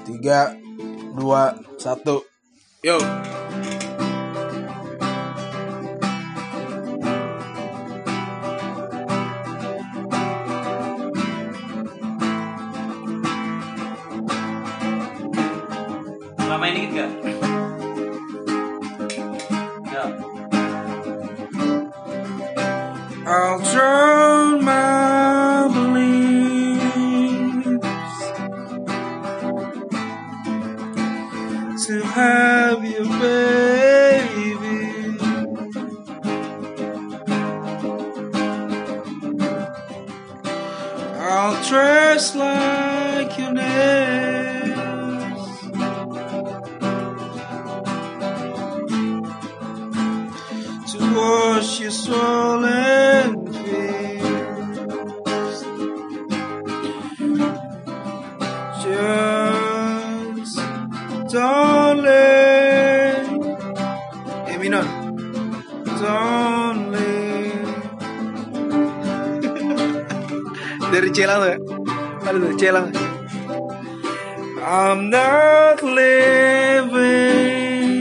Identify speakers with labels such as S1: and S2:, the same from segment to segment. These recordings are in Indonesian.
S1: 3, 2, 1. Yo.
S2: Main dikit gak? Ya.
S1: I'll drown my beliefs to have you, baby. I'll dress like your nails to wash your swollen fears. Just don't let minor. Don't let. Dari celang tuh. Ada tuh celang. I'm not living.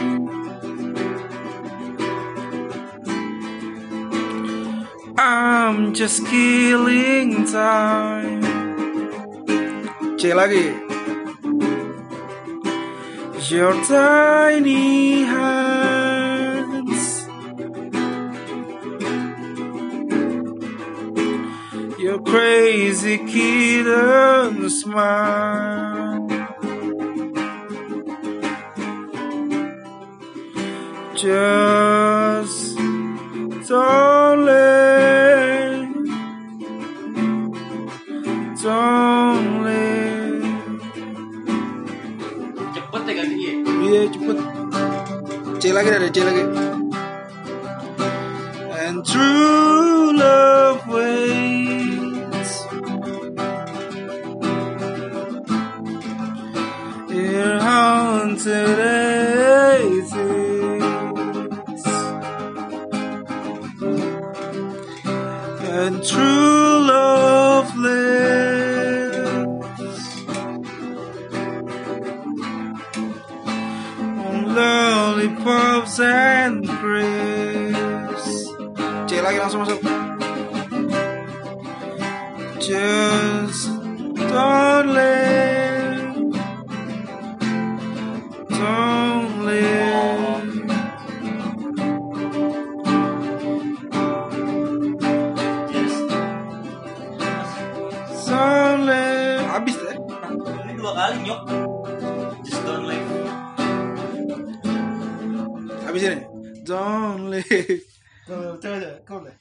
S1: I'm just killing time. C lagi. Your tiny hands, your crazy kitten smile, just don't let, don't let.
S2: Cepet ya gantinya.
S1: Iya cepet. C lagi ada C lagi. And true love waits in haunted ages. And true love lives on lollipops and grapes. C lagi langsung masuk. Just don't let, don't let. Don't let. Habis deh.
S2: Ini 2 kali nyok. Just don't leave.
S1: Habis ini. Don't let. Coba, kau deh.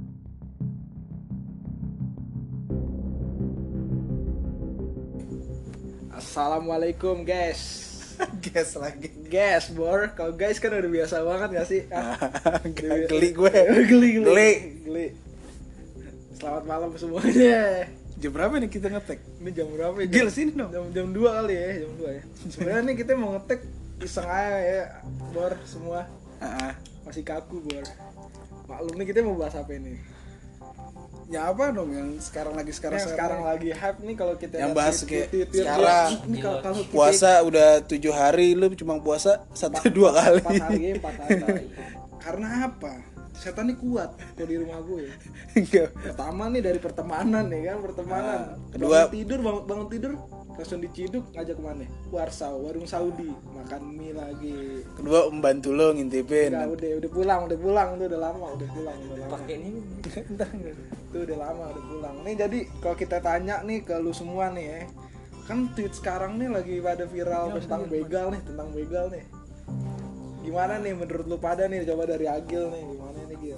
S1: Assalamualaikum guys.
S3: Gas lagi.
S1: Guys, bor. Kalau guys kan udah biasa banget gak sih?
S3: Geli gue.
S1: Geli. Selamat malam semuanya.
S3: Jam berapa nih kita ngetek?
S1: Ini jam berapa ya?
S3: Gil sini dong.
S1: Jam 2 kali ya, jam 2 ya. Sebenarnya nih kita mau ngetek iseng aja ya, bor semua. Masih kaku, bor. Maklum nih kita mau bahas apa ini?
S3: Ya apa dong yang sekarang lagi
S1: Sekarang lagi hype nih kalau kita
S3: yang bahas kayak
S1: tweet,
S3: sekarang
S1: ini kalau kita
S3: puasa udah 7 hari, lu cuma puasa 1-2 kali.
S1: 4 hari. Karena apa? Setan ini kuat kalau di rumah gue.
S3: Enggak.
S1: Pertama nih dari pertemanan nih kan, pertemanan.
S3: Kedua
S1: bangun tidur langsung diciduk ngajak kemana? Warsaw, warung Saudi, makan mie lagi.
S3: Kedua membantu lo ngintipin.
S1: Enggak, udah pulang tuh udah lama.
S2: Pakai ini.
S1: Tuh udah lama udah pulang. Nih jadi kalau kita tanya nih ke lu semua nih ya. Kan tweet sekarang nih lagi pada viral tentang begal nih. Gimana nih menurut lu pada nih, coba dari Agil nih, gimana nih Gil?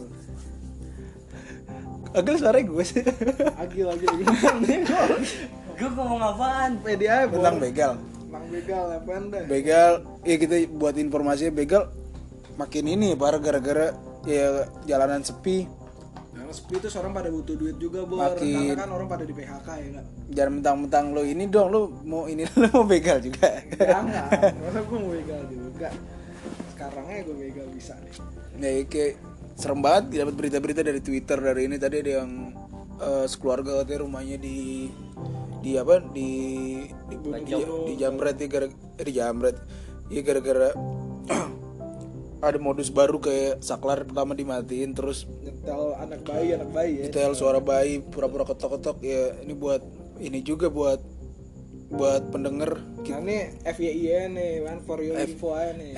S3: Agil suaranya gue sih.
S1: Agil gimana nih?
S2: Gue ngomong apaan?
S1: Pede aja
S3: Tentang begal.
S1: Tentang begal apaan dah?
S3: Begal, ya kita buat informasinya begal makin ini parah gara-gara ya jalanan sepi.
S1: Karena sepi itu orang pada butuh duit juga, Bor.
S3: Makin.
S1: Karena kan orang pada di PHK ya enggak?
S3: Jangan mentang-mentang lo ini dong, lo mau ini lo mau begal juga.
S1: Jangan, masa gue mau begal juga. Sekarangnya gue begal bisa nih.
S3: Ya kayak serem banget dapat berita-berita dari Twitter dari ini tadi ada yang sekeluarga katanya rumahnya dijamret ya gara-gara ada modus baru kayak saklar pertama dimatiin terus
S1: nyetel anak bayi ya.
S3: nyetel suara bayi pura-pura ketok-ketok ya. Ini buat ini juga buat pendengar
S1: Nah ini FYI nih, man, for your info aja nih.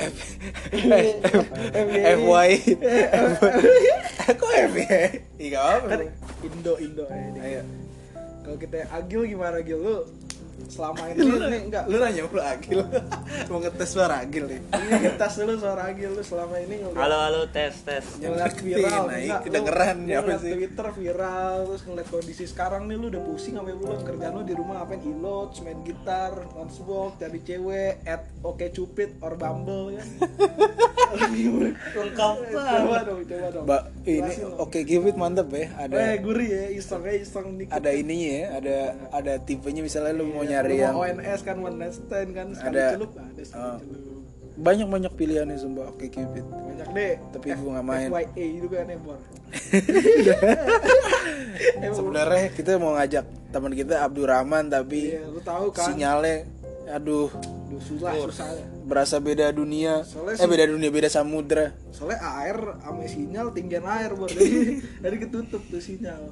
S3: FY kok FY? Iya apa?
S1: Indo
S3: Ayo.
S1: Kalau kita Agil gimana Gil? Lu selama ini enggak
S3: Lu nanya mulu Agil. Mau ngetes suara Agil nih.
S1: ini ngetes dulu suara Agil lu selama ini ngeliat
S2: Halo tes.
S1: ngeliat viral enggak?
S3: Kedengeran
S1: Lu
S3: ya apa
S1: ngeliat
S3: sih?
S1: Twitter viral terus ngeliat kondisi sekarang nih lu udah pusing sampai belum kerjaan lu di rumah ngapain ilot, main gitar, nonsbox, cari cewek, oke cupid or Bumble kan.
S2: Lengkap
S1: Coba dong.
S3: Mbak, ini
S1: Jelasin dong.
S3: oke give it mantep ya. Ada
S1: Gurih ya, iseng dikit.
S3: ada ininya ya, ada tipenya misalnya lu mau
S1: Iya,
S3: nyari
S1: lu
S3: yang
S1: mau ONS kan one night stand kan sekali
S3: Ada-
S1: celup ada sekali celup.
S3: banyak pilihannya sumpah oke Cupid.
S1: Banyak deh.
S3: Tapi gua nggak main.
S1: FYA itu kan ya, Bor.
S3: Sebenarnya kita mau ngajak teman kita Abdurrahman tapi
S1: Iya, lu tahu kan.
S3: sinyalnya aduh
S1: Aduh, susah.
S3: berasa beda dunia.
S1: Soalnya
S3: Beda samudra.
S1: Soalnya air sama sinyal tinggian air, Bor. Jadi ketutup tuh sinyal.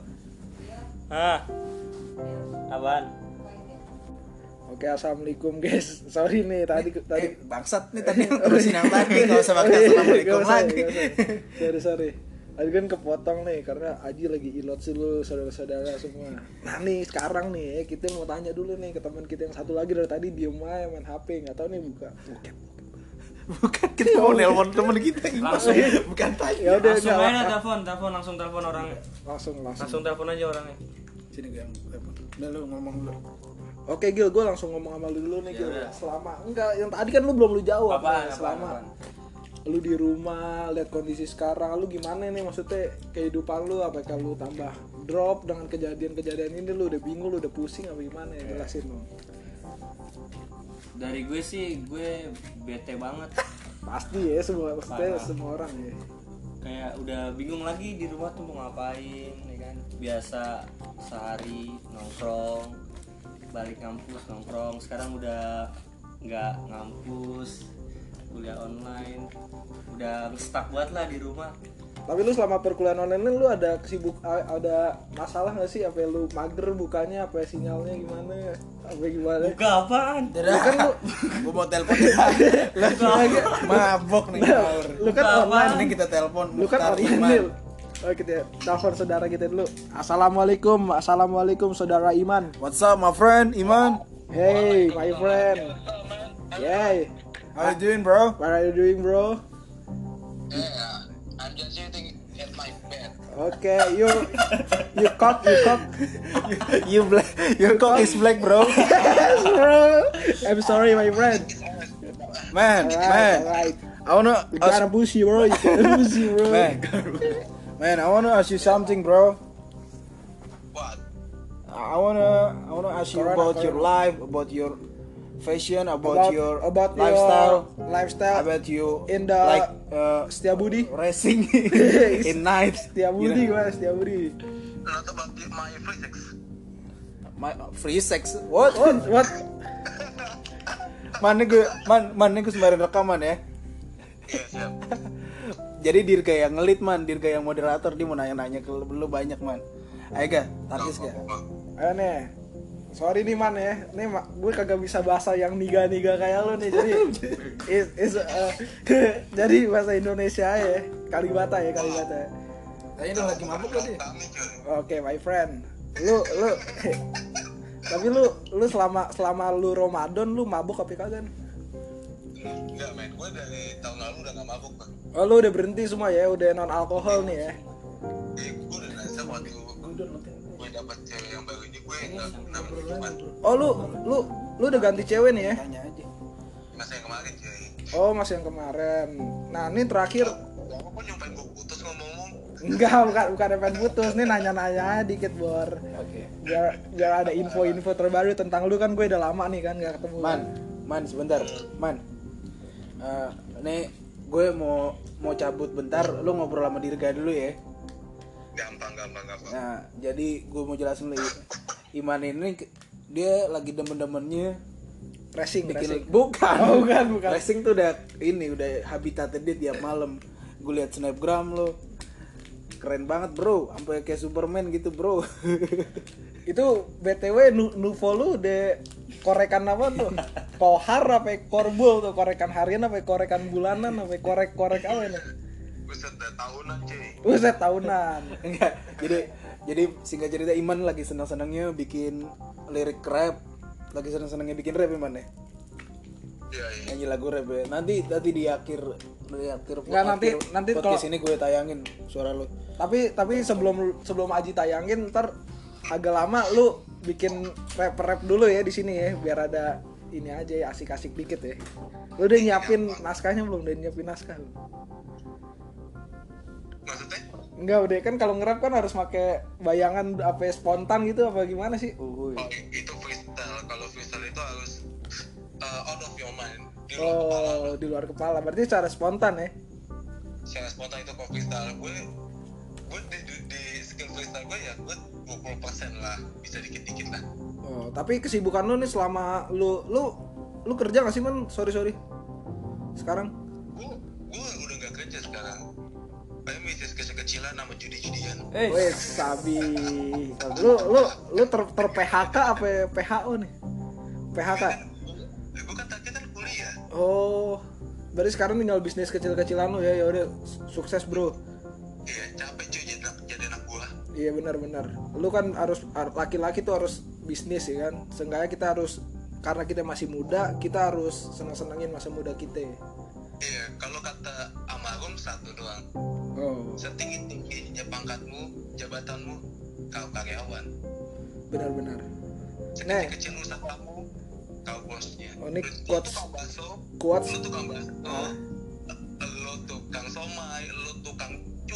S2: Apaan?
S1: Oke, assalamualaikum guys. Sorry nih tadi
S3: Bangsat nih tadi terusin yang tadi enggak usah pakai assalamualaikum
S1: Nggak usah,
S3: lagi.
S1: nggak usah. Sorry. Tadi kan kepotong nih karena Aji lagi ilot sih lu saudara-saudara semua. Nah nih sekarang nih kita mau tanya dulu nih ke teman kita yang satu lagi dari tadi diem aja main HP, nggak tahu nih buka.
S3: Bukan kita mau nelpon teman kita
S2: Langsung.
S3: bukan tanya.
S1: Ya udah
S2: Langsung
S1: nggak-
S2: aja telepon langsung telepon orangnya.
S1: langsung.
S2: Telepon aja orangnya.
S3: Sini gue yang telepon. Udah lu ngomong dulu.
S1: Oke Gil, gue langsung ngomong sama lu dulu nih Gil.
S2: Ya udah.
S1: Selama enggak yang tadi kan lu belum jawab.
S2: Apaan?
S1: Selama lu di rumah lihat kondisi sekarang lu gimana nih, maksudnya kehidupan lu apa kalau lu tambah drop dengan kejadian-kejadian ini, lu udah bingung, lu udah pusing apa gimana ya, jelasin dong.
S2: Dari gue sih gue bete banget.
S1: Pasti ya semua, maksudnya
S2: Parah.
S1: semua orang ya.
S2: Kayak udah bingung lagi di rumah tuh mau ngapain ya kan. Biasa sehari nongkrong, balik kampus nongkrong. Sekarang udah nggak ngampus, kuliah online, udah stuck banget lah di rumah.
S1: Tapi lu selama perkuliahan online lu ada ada masalah nggak sih? Apa lu mager bukanya, apa sinyalnya gimana? Apa gimana?
S2: Buka apaan?
S3: Udah kan lu gua mau telepon. Mabok nih ngawur.
S1: Lu kan
S2: Buka
S1: online.
S3: Ini kita telepon
S1: Lu kan
S3: Mukhtar
S1: online
S3: Iman.
S1: Nil. Oh kita telepon saudara kita dulu. Assalamualaikum saudara Iman.
S3: What's up my friend Iman?
S1: Hey my friend. Yay.
S3: How you doing bro?
S1: What are you doing bro?
S4: Yeah, I'm just sitting at my bed.
S1: Okay, you cock.
S3: Your cock is black bro.
S1: Yes, bro. I'm sorry my friend.
S3: Man.
S1: Alright.
S3: I wanna
S1: You gotta pussy bro. You gotta pussy bro.
S3: Man, I wanna ask you something bro.
S4: What?
S3: I wanna ask you about your life, about your fashion, about your lifestyle, about you
S1: in the
S3: like
S1: Setiabudi.
S3: racing in night.
S1: Setiabudi gimana Setiabudi?
S4: Not about my free sex.
S3: My free sex. What?
S1: What?
S3: Mana gue sembarang rekaman ya.
S4: Iya, siap.
S3: Jadi Dirga yang ngelit man, Dirga yang moderator, dia mau nanya-nanya ke lu banyak man. Ayo ga, tarkis ga.
S1: Ayo nih. Sorry nih man ya. Nih gue kagak bisa bahasa yang niga-niga kayak lu nih. Jadi jadi bahasa Indonesia ya. Kalibata ya.
S3: Kayaknya udah lagi mabuk lo dia.
S4: Kami cuy.
S1: Oke, my friend. Lu tapi lu selama lu Ramadan lu mabuk apa kagak?
S4: Enggak men, gue dari tahun lalu udah gak mabuk kan.
S1: Oh, lu udah berhenti semua ya, udah non alkohol nih ya.
S4: Gue udah ngerasa waktu gue dapet cewek yang baru ini gue gak minuman.
S1: Oh, lu udah ganti cewek nih ya?
S3: Tanya aja.
S4: Masa yang kemarin cuy.
S1: Oh, masih yang kemarin. Nah, ini terakhir
S4: Gak apa nyumpain gue putus ngomong-ngomong.
S1: enggak bukan pengen putus nih, nanya-nanya dikit Bor.
S3: Oke.
S1: Biar ada info-info terbaru tentang lu, kan gue udah lama nih kan gak ketemu.
S3: Man sebentar, man. Nih gue mau cabut bentar, lu ngobrol sama Dirga dulu ya.
S4: Gampang.
S3: Nah, jadi gue mau jelasin dulu. Iman ini dia lagi demen-demennya
S1: racing.
S3: Bukan. Racing tuh udah habitatnya dia tiap malam. Gue liat snapgram lo, keren banget bro, sampai kayak Superman gitu bro.
S1: Itu BTW Nuvo lu udah korekan apa tuh? Kohar apa korbul tuh, korekan harian apa korekan bulanan apa korek apa ini?
S4: Buset tahunan cuy.
S1: Buset tahunan.
S3: Enggak. Jadi singkat cerita Iman lagi senang-senangnya bikin lirik rap. Lagi senang-senangnya bikin rap Iman ya?
S4: Iya.
S3: Nyanyi lagu rap ya. Nanti di akhir
S1: Nggak, nanti
S3: podcast
S1: kalau
S3: ini gue tayangin suara lu.
S1: Tapi sebelum Aji tayangin ntar agak lama lu bikin rap dulu ya di sini ya, biar ada ini aja ya, asik-asik dikit ya. Lu udah nyiapin naskahnya belum? Udah nyiapin naskah belum?
S4: Maksudnya?
S1: Enggak, udah kan kalau nge-rap kan harus pakai bayangan apa spontan gitu apa gimana sih?
S4: Oh, itu freestyle. Kalau freestyle itu harus out of your mind.
S1: Di luar kepala. Berarti secara spontan ya?
S4: Secara spontan itu kalau freestyle gue di skill freestyle gue ya gue 20% lah, bisa dikit-dikit lah.
S1: Oh, tapi kesibukan lu nih selama lu kerja nggak sih man? Sorry sekarang?
S4: Gue udah nggak kerja sekarang. Kayak bisnis kecil-kecilan sama judi-judian.
S1: Wes sabi. Lu ter PHK apa PHO nih? PHK.
S4: Gue kan targetnya kuliah.
S1: Oh, berarti sekarang tinggal bisnis kecil-kecilan lu ya. Ya udah sukses bro.
S4: Iya, capek cuy jadi anak buah.
S1: Iya benar. Lu kan harus laki-laki tuh harus bisnis ya kan. Seenggaknya kita harus, karena kita masih muda, kita harus seneng-senengin masa muda kita.
S4: Iya, kalau kata almarhum satu doang.
S1: Oh.
S4: Setinggi-tingginya pangkatmu, jabatanmu, kau karyawan.
S1: Benar.
S4: Sekecil-kecil usahamu, kau bosnya.
S1: Oh, ini
S4: Lu tukang bakso, lu tukang bakso, lu tukang somai, lu tukang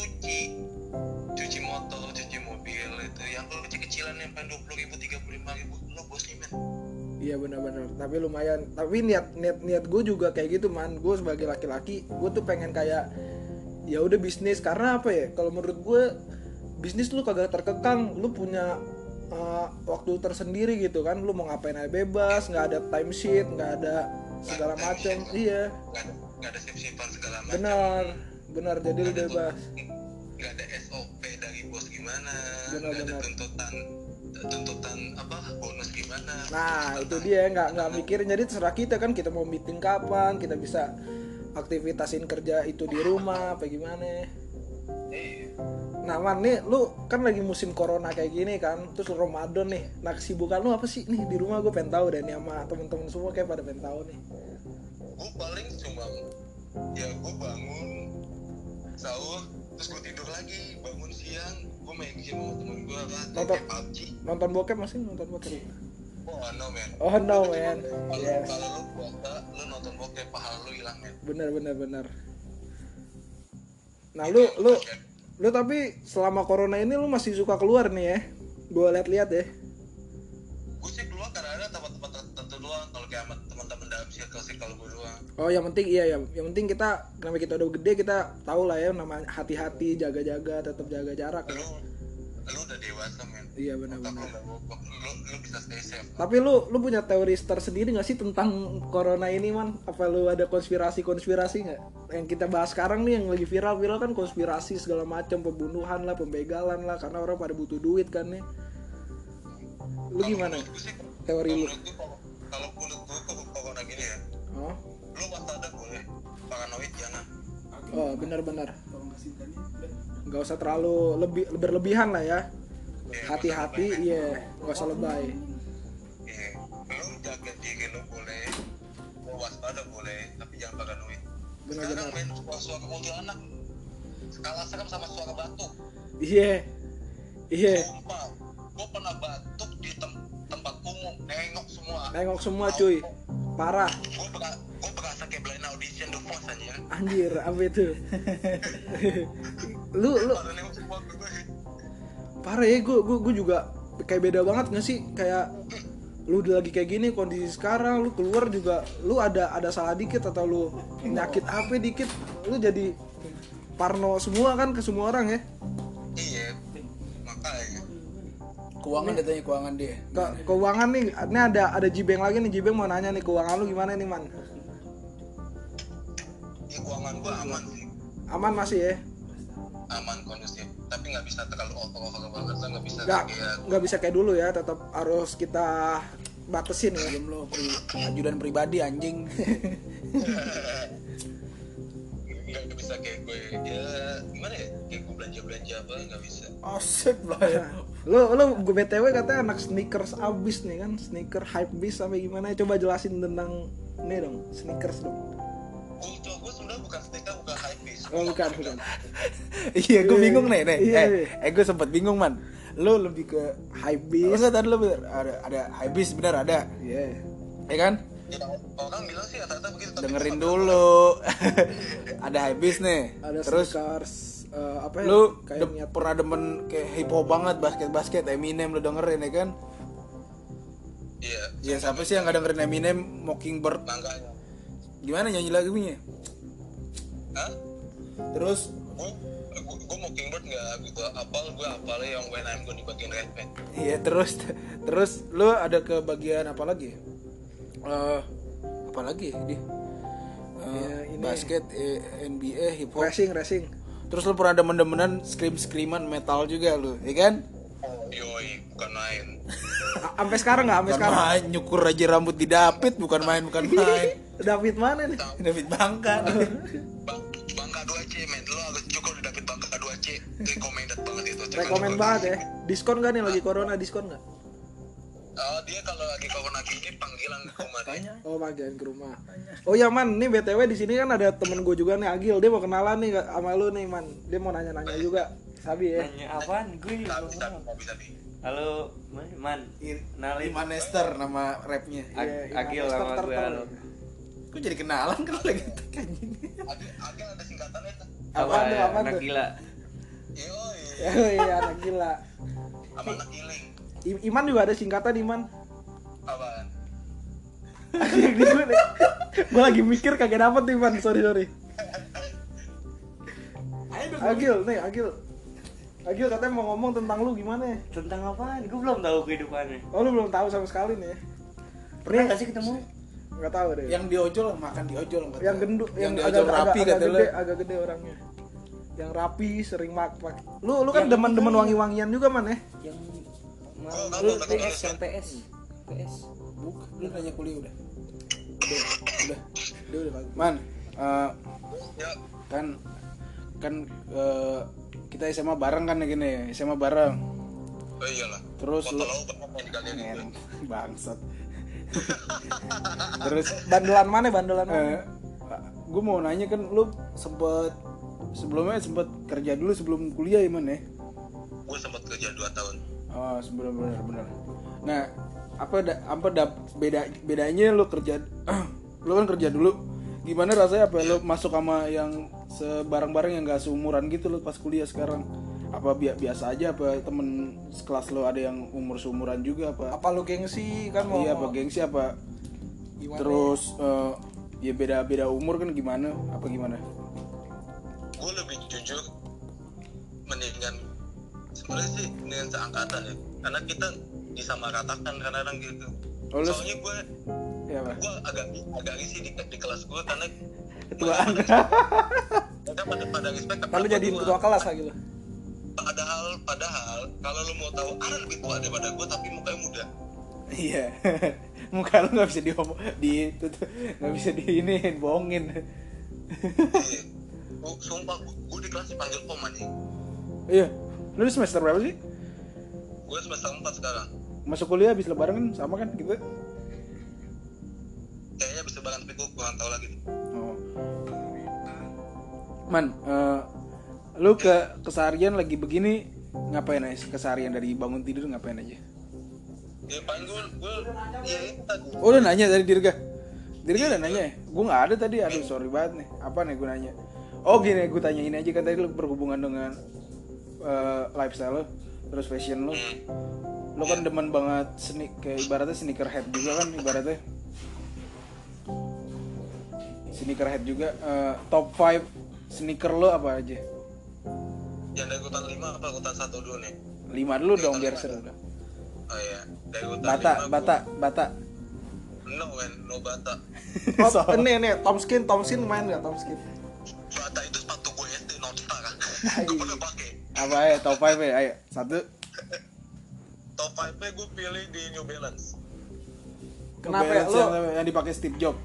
S4: cuci motor, cuci mobil itu yang lu kecil-kecilan yang pengen 20.000, 35.000, lu bosnya men.
S1: Iya benar. Tapi lumayan. Tapi niat gue juga kayak gitu man. Gue sebagai laki-laki, gue tuh pengen kayak ya udah bisnis, karena apa ya? Kalau menurut gue bisnis lu kagak terkekang, lu punya waktu tersendiri gitu kan. Lu mau ngapain aja bebas, nggak ada time sheet, nggak ada segala macam. Iya.
S4: Nggak ada sip-sipan segala macam.
S1: Benar. Jadi lu bebas.
S4: Nggak ada SOP dari bos gimana.
S1: Benar.
S4: Ada tuntutan apa bonus gimana.
S1: Nah itu dia, nggak mikirin. Jadi terserah kita kan, kita mau meeting kapan, kita bisa aktivitasin kerja itu di rumah apa gimana. Nah man, nih lu kan lagi musim corona kayak gini kan, terus Ramadan nih. Nah kesibukan lu apa sih nih di rumah? Gue pengen tahu deh nih, sama temen-temen semua kayak pada pengen tahu nih.
S4: Gue paling cuma ya gue bangun sahur, terus gue tidur lagi, bangun siang, gue main game sama temen gue lah, kayak PUBG.
S1: Nonton bokep masih nonton bokep?
S4: Oh no man.
S1: Yes.
S4: Kalau lu puasa, lu nonton bokep, pahala lu hilang men.
S1: Bener. Nah lu tapi selama corona ini lu masih suka keluar nih ya? Gue lihat ya.
S4: Gue sih keluar kadang-kadang tempat-tempat tertentu doang, kalau kayak sama teman-teman dalam circle gue doang.
S1: Oh yang penting iya ya, yang penting kita karena kita udah gede, kita tahu lah ya namanya hati-hati, jaga-jaga, tetap jaga jarak.
S4: Lu udah dewasa men.
S1: Iya benar.
S4: Lu bisa stay safe.
S1: Tapi lu punya teori tersendiri nggak sih tentang corona ini man? Apa lu ada konspirasi nggak? Yang kita bahas sekarang nih yang lagi viral kan konspirasi segala macam, pembunuhan lah, pembegalan lah, karena orang pada butuh duit kan nih. Lu gimana? Teori lu?
S4: Kalau menurut gue kalau corona gini ya.
S1: Oh?
S4: Lu waspada boleh, paranoid jangan.
S1: Oh benar. Nggak usah terlalu berlebihan lah ya. Hati-hati, iya, nggak usah lebay.
S4: Iya, lu jaga diri lu boleh, lu waspada boleh, tapi jangan paranoid. Sekarang main suara kuntilanak, kalah serem sama suara batuk.
S1: Iya.
S4: Sumpah, gue pernah batuk di tempat umum,
S1: nengok semua cuy, parah.
S4: Gue berasa kayak blind audition The Voice aja.
S1: Anjir, apa itu? lu parah ya, gue juga kayak beda banget nggak sih, kayak lu udah lagi kayak gini kondisi sekarang, lu keluar juga lu ada salah dikit atau lu nyakit apa dikit, lu jadi parno semua kan ke semua orang ya.
S4: Iya, makanya
S3: Keuangan datanya keuangan dia.
S1: Keuangan nih, ini ada Jibeng lagi nih. Jibeng mau nanya nih, keuangan lu gimana nih, Man?
S4: Ya keuangan gua aman sih,
S1: Aman masih ya?
S4: aman kondusif. Tapi nggak bisa terlalu over banget, nggak bisa kayak
S1: Nggak bisa kayak dulu ya, tetap harus kita batasin ya.
S3: Diam lo, ajudan pribadi anjing.
S4: nggak bisa kayak gue ya gimana ya, kayak gue belanja apa nggak bisa.
S3: Asik lah ya.
S1: Lu gue BTW katanya anak sneakers abis nih kan, sneaker hype beast sampai gimana? Coba jelasin tentang ini dong, sneakers dong.
S4: Gue sebenarnya bukan sneaker, bukan hype beast.
S1: Oh bukan.
S3: Iya, gue bingung nih.
S1: Iya.
S3: Gue sempet bingung, Man. Lu lebih ke
S1: Hype
S3: Oh,
S1: beast.
S3: enggak, tadi lu bener. Ada hypebeast bener ada.
S1: Iya.
S3: Ya kan?
S4: Ya orang bilang sih rata-rata begitu. tapi
S3: Dengerin
S4: itu
S3: dulu. Ada hypebeast nih.
S1: Ada
S3: Terus
S1: sneakers apa ya?
S3: lu
S1: kayak niat
S3: pernah demen kayak hip hop banget, basket Eminem lu dengerin ya kan?
S4: Iya.
S3: Ya siapa sih yang nggak dengerin Eminem, Mockingbird?
S4: Makanya.
S3: Gimana nyanyi lagunya?
S4: Hah?
S3: Terus
S4: Gue Mockingbird nggak gitu gue apalnya yang When I'm Gone di bagian Red Man.
S3: iya terus lu ada ke bagian apa lagi? Apa lagi dia?
S1: Ya, ini.
S3: Basket, NBA, hip hop.
S1: racing.
S3: Terus lu pernah demen-demenan screaman metal juga lu, ya kan?
S4: Yoi, bukan main.
S1: Sampai sekarang nggak? Sampai
S3: Bukan
S1: sekarang.
S3: main, nyukur aja rambut di David, bukan main.
S1: David mana nih?
S3: David Bangka.
S4: Bangka 2C men, lo harus cukup di David Bangka 2C. Recommended banget itu.
S1: Rekomen banget ya. Diskon gak nih lagi corona? Diskon nggak?
S4: Dia kalau lagi corona gini panggilan ke rumah dia.
S1: Oh panggilan ke rumah. Oh ya Man, nih BTW di sini kan ada temen gue juga nih Agil. Dia mau kenalan nih sama lu nih Man. Dia mau nanya-nanya juga. Sabi ya.
S2: Nanya apaan? Gue
S4: Bisa nih.
S2: halo Man, kenalin
S3: Iman Esther nama rapnya.
S2: Agil
S1: Iman
S2: sama
S1: Esther
S2: gue. Halo.
S3: Kok jadi kenalan kan lagi anjing.
S4: Agil ada singkatannya tuh.
S1: Apaan tuh, apaan
S2: Anak
S1: tuh?
S2: gila.
S4: Yoi,
S1: Oh iya anak gila.
S4: sama anak giling.
S1: Iman juga ada singkatan Iman.
S4: Apaan?
S1: Gue lagi mikir kagak dapet nih Iman. Sorry. Agil nih Agil. Agil katanya mau ngomong tentang lu gimana ya?
S2: Tentang apaan? Gue belum tahu kehidupannya.
S1: Oh lu belum tahu sama sekali nih ya?
S2: Pernah nggak sih ketemu?
S1: Nggak tahu deh.
S3: Yang di ojol makan di ojol enggak?
S1: Yang gendut,
S3: yang di ojol rapi kata lu.
S1: agak gede orangnya. Yang rapi, sering makan. Lu kan demen-demen wangi-wangian juga Man ya?
S2: Yang
S4: Lu
S2: PS yang PS.
S3: Bukan, lu nanya kuliah udah.
S1: Dia udah bagus.
S3: Man,
S4: Ya,
S3: kan kita SMA bareng kan gini, SMA bareng.
S4: oh iyalah.
S3: Terus
S4: Foto
S3: lu
S4: lo banget di kalian itu.
S3: bangsat. Terus
S1: Bandelan mana?
S3: gue mau nanya kan lu sebelumnya sempet kerja dulu sebelum kuliah ya Man ya?
S4: Gue sempat kerja 2 tahun.
S3: Oh sebelum benar. Nah bedanya lu kerja lu kan kerja dulu gimana rasanya apa lu masuk sama yang sebareng-bareng yang gak seumuran gitu lu pas kuliah sekarang apa biasa aja apa temen sekelas lu ada yang seumuran juga apa
S1: Apa lu gengsi kan mau?
S3: iya apa gengsi apa
S1: Gimana
S3: terus ya beda umur kan gimana
S4: Gue lebih jujur mendingan sebenarnya sih mendingan seangkatan ya, karena kita disamaratakan kadang-kadang gitu.
S3: Oh, lu-
S4: Soalnya gue
S3: ya apa
S4: agak risih di kelas gue karena
S1: Ketuaan.
S4: mereka pada respect.
S1: Kalau jadiin ketua kelas lagi lu.
S4: Padahal kalau lu mau tahu ada lebih tua daripada gue tapi mukanya muda.
S3: iya muka lu nggak bisa nggak bisa bohongin.
S4: Iya. Sumpah gue di kelas dipanggil om anjing.
S3: Iya lu di semester berapa sih
S4: Gue semester 4 sekarang.
S3: masuk kuliah habis lebaran kan sama kan gitu.
S4: Kayaknya bisa banget tapi gue kurang tahu lagi.
S3: Oh. Man, lu keseharian lagi begini ngapain aja? Keseharian dari bangun tidur ngapain aja?
S4: Ya paling gue ya itu tadi.
S3: Oh udah nanya tadi Dirga udah nanya ya? Gue gak ada tadi, aduh sorry banget nih. Apa nih gue nanya? Oh gini, gue tanyain aja kan tadi lu berhubungan dengan lifestyle lo, terus fashion lo. Lo kan demen banget kayak ibaratnya sneakerhead juga kan ibaratnya. Sneakerhead juga, top 5 sneaker lo apa aja?
S4: Yang dari urutan 5 apa urutan 1 dulu nih?
S3: 5 dulu dong biar seru dah.
S4: Oh iya, dari urutan
S3: Bata,
S4: 5
S3: Bata.
S4: No man, no Bata.
S1: Oh,
S3: So-
S1: ini Tomskin main nggak Tomskin?
S4: Bata itu sepatu gue SD non-star kan. Gue pernah pakai.
S3: Apa ya? Top 5 ya? Ayo, 1.
S4: Top 5 gue pilih di New Balance.
S1: Kenapa
S3: Balance
S1: lu?
S3: yang dipakai Steve Jobs?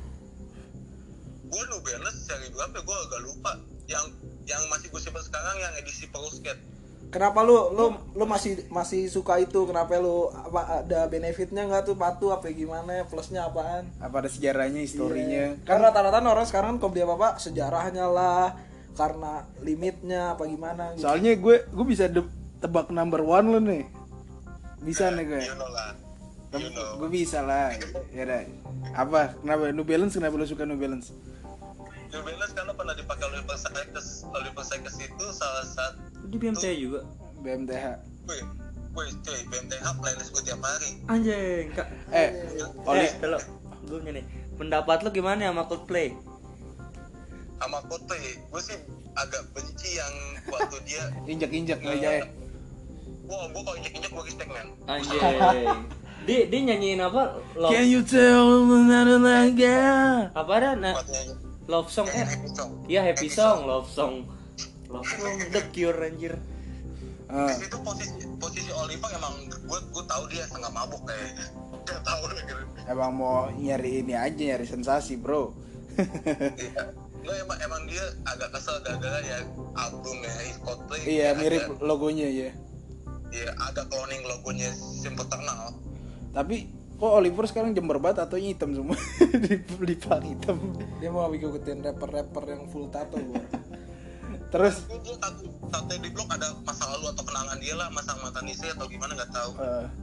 S4: Gue New Balance seri berapa? Gue agak lupa. Yang masih gue simpan sekarang yang edisi Pro Skate.
S1: Kenapa lu masih suka itu? Kenapa lu apa ada benefitnya nggak tuh patu apa gimana? Plusnya apaan?
S3: Apa ada sejarahnya, historinya?
S1: Iya. Karena rata-rata orang sekarang kalau beli apa sejarahnya lah, karena limitnya apa gimana gitu.
S3: Soalnya gue bisa tebak number 1 lu nih. Bisa nih gue.
S4: You know lah. You know.
S3: Gue bisa lah. Ya dah. Apa? Kenapa New Balance? Kenapa lu suka New Balance?
S4: New Balance karena pernah dipakai Oliver Sykes. Oliver Sykes itu salah satu.
S2: Di BMTH juga.
S3: BMTH.
S4: Wih, cuy, BMTH playlist gue tiap hari.
S2: Anjing, Kak. Kalau gue nih, pendapat lu gimana sama Coldplay?
S4: Sama Coldplay, gue sih agak benci yang waktu dia.
S3: Injak-injak mejanya.
S4: Wah, gue kalau injek-injek gue respect man.
S2: Anjing. Dia nyanyiin apa?
S3: Can you tell another laga?
S2: Apa ada?
S4: Buat nyanyi.
S2: Love song
S4: Happy song.
S2: Iya, happy song, love song. Love song The Cure anjir.
S3: Ah.
S4: Di situ posisi Oliver emang gue tahu dia setengah mabuk kayaknya. Gak tahu gitu.
S3: Emang mau nyari ini aja, nyari sensasi, bro.
S4: Iya. Nggak, emang dia agak kesel gara-gara ya albumnya Coldplay.
S3: Iya,
S4: dia
S3: mirip
S4: agak-
S3: logonya ya.
S4: Iya, agak cloning logonya Simple Eternal.
S3: Tapi kok Oliver sekarang jember banget atau hitam semua? di pang hitam.
S1: Dia mau ngikutin rapper yang full tato gua.
S3: Terus
S4: Gue tato di blog ada masa lalu atau kenangan dia lah, masa mantan istri atau gimana nggak tahu.